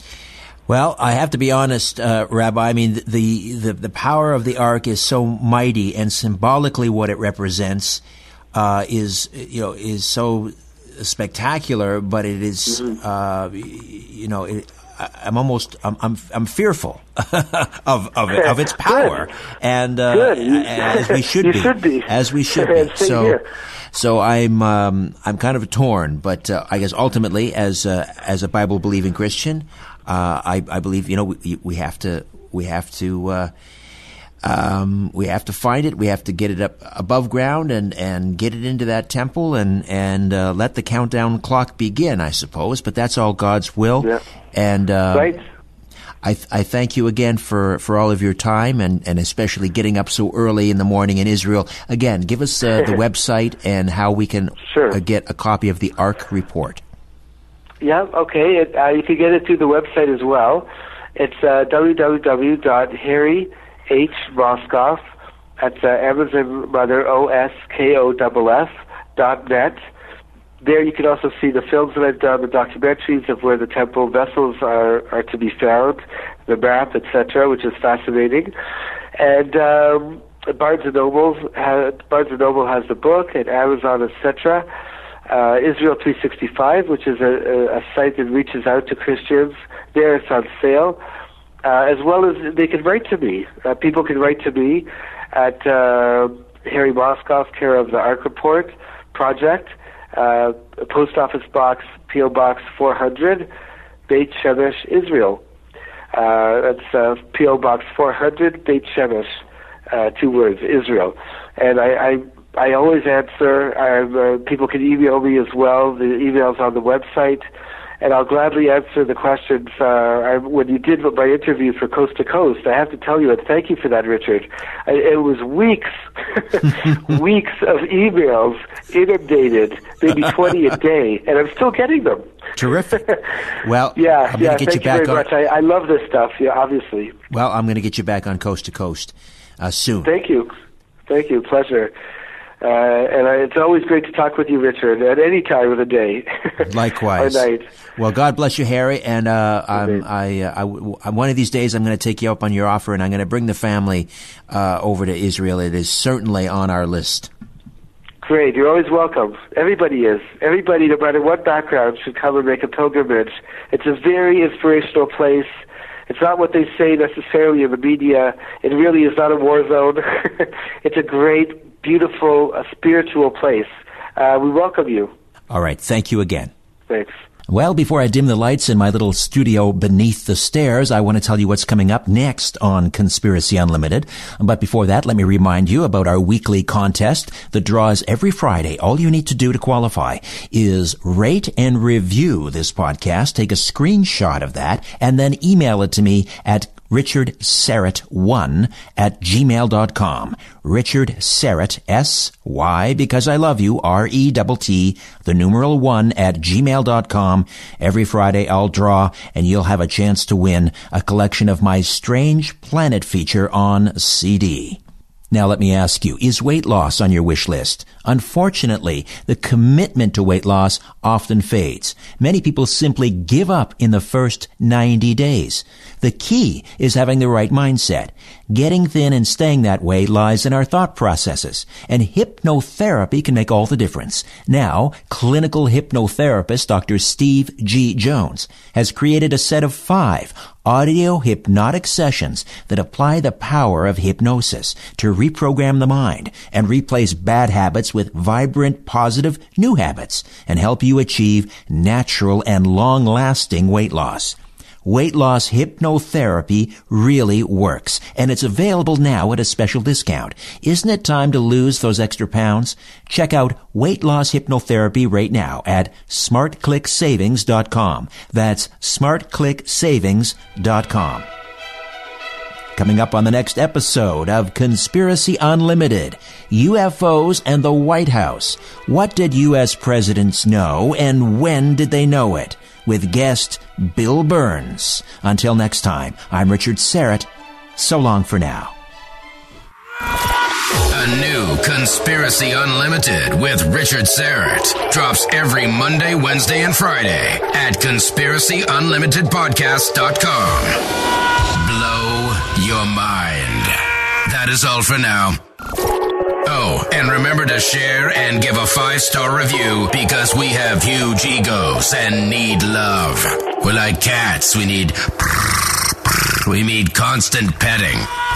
S20: Well, I have to be honest, uh, Rabbi. I mean, the, the the power of the Ark is so mighty, and symbolically, what it represents uh, is, you know, is so spectacular. But it is, mm-hmm. uh, you know, it, I'm almost, I'm, I'm, I'm fearful of of, it, of its power,
S5: Good.
S20: and uh,
S5: Good.
S20: as we should
S5: you
S20: be,
S5: should be,
S20: as we should be. So,
S5: here.
S20: so I'm, um, I'm kind of torn, but uh, I guess ultimately, as uh, as a Bible believing Christian, uh, I, I believe, you know, we, we have to, we have to. Uh, Um, we have to find it. We have to get it up above ground and, and get it into that temple and and uh, let the countdown clock begin, I suppose. But that's all God's will.
S5: Yeah.
S20: And uh,
S5: right.
S20: I, th- I thank you again for, for all of your time and, and especially getting up so early in the morning in Israel. Again, give us uh, the website and how we can
S5: sure.
S20: uh, get a copy of the Ark Report.
S5: Yeah. Okay. It, uh, you can get it through the website as well. It's uh, w w w dot harry H. Moskoff, that's uh, Amazon Mother, O S K O F F, dot net. There you can also see the films that I've done, the documentaries of where the temple vessels are, are to be found, the map, et cetera, which is fascinating. And um, Barnes and Noble has, Barnes and Noble has the book, and Amazon, et cetera. Uh, Israel three sixty-five, which is a, a, a site that reaches out to Christians. There it's on sale. Uh, as well as they can write to me. Uh, people can write to me at uh, Harry Moskoff, care of the Ark Report Project, uh, Post Office Box, P O Box four hundred, Beit Shemesh, Israel. Uh, that's uh, P O Box four hundred, Beit Shemesh, uh, two words, Israel. And I, I, I always answer. I'm, uh, people can email me as well. The email's on the website. and I'll gladly answer the questions. Uh, I, when you did my interview for Coast to Coast, I have to tell you, and thank you for that, Richard. I, it was weeks, weeks of emails, inundated, maybe twenty a day, and I'm still getting them.
S20: Terrific. Well,
S5: yeah,
S20: I'm
S5: yeah.
S20: going to get
S5: thank
S20: you back
S5: you very
S20: on.
S5: much. I, I love this stuff. Yeah, obviously.
S20: Well, I'm going to get you back on Coast to Coast uh, soon.
S5: Thank you, thank you. Pleasure. Uh, and I, it's always great to talk with you, Richard, at any time of the day.
S20: Likewise.
S5: Or night.
S20: Well, God bless you, Harry. And uh, I'm, I, uh, I, one of these days, I'm going to take you up on your offer, and I'm going to bring the family uh, over to Israel. It is certainly on our list.
S5: Great. You're always welcome. Everybody is. Everybody, no matter what background, should come and make a pilgrimage. It's a very inspirational place. It's not what they say necessarily in the media. It really is not a war zone. It's a great, beautiful, uh, spiritual place. Uh, we welcome you.
S20: All right. Thank you again.
S5: Thanks.
S20: Well, before I dim the lights in my little studio beneath the stairs, I want to tell you what's coming up next on Conspiracy Unlimited. But before that, let me remind you about our weekly contest. The draw is every Friday. All you need to do to qualify is rate and review this podcast. Take a screenshot of that and then email it to me at richard syrett one at gmail dot com. Richard Syrett, S Y, because I love you, R E T T, the numeral one at gmail dot com. Every Friday I'll draw, and you'll have a chance to win a collection of my Strange Planet feature on C D. Now let me ask you, is weight loss on your wish list? Unfortunately, the commitment to weight loss often fades. Many people simply give up in the first ninety days. The key is having the right mindset. Getting thin and staying that way lies in our thought processes, and hypnotherapy can make all the difference. Now, clinical hypnotherapist Doctor Steve G. Jones has created a set of five audio hypnotic sessions that apply the power of hypnosis to reprogram the mind and replace bad habits with vibrant, positive new habits and help you achieve natural and long-lasting weight loss. Weight loss hypnotherapy really works, and it's available now at a special discount. Isn't it time to lose those extra pounds? Check out weight loss hypnotherapy right now at smart click savings dot com. That's smart click savings dot com. Coming up on the next episode of Conspiracy Unlimited, U F Os and the White House. What did U S presidents know, and when did they know it? With guest Bill Burns. Until next time, I'm Richard Syrett. So long for now.
S4: A new Conspiracy Unlimited with Richard Syrett drops every Monday, Wednesday, and Friday at conspiracy unlimited podcast dot com. Blow your mind. That is all for now. Oh, and remember to share and give a five-star review because we have huge egos and need love. We're like cats. We need... We need constant petting.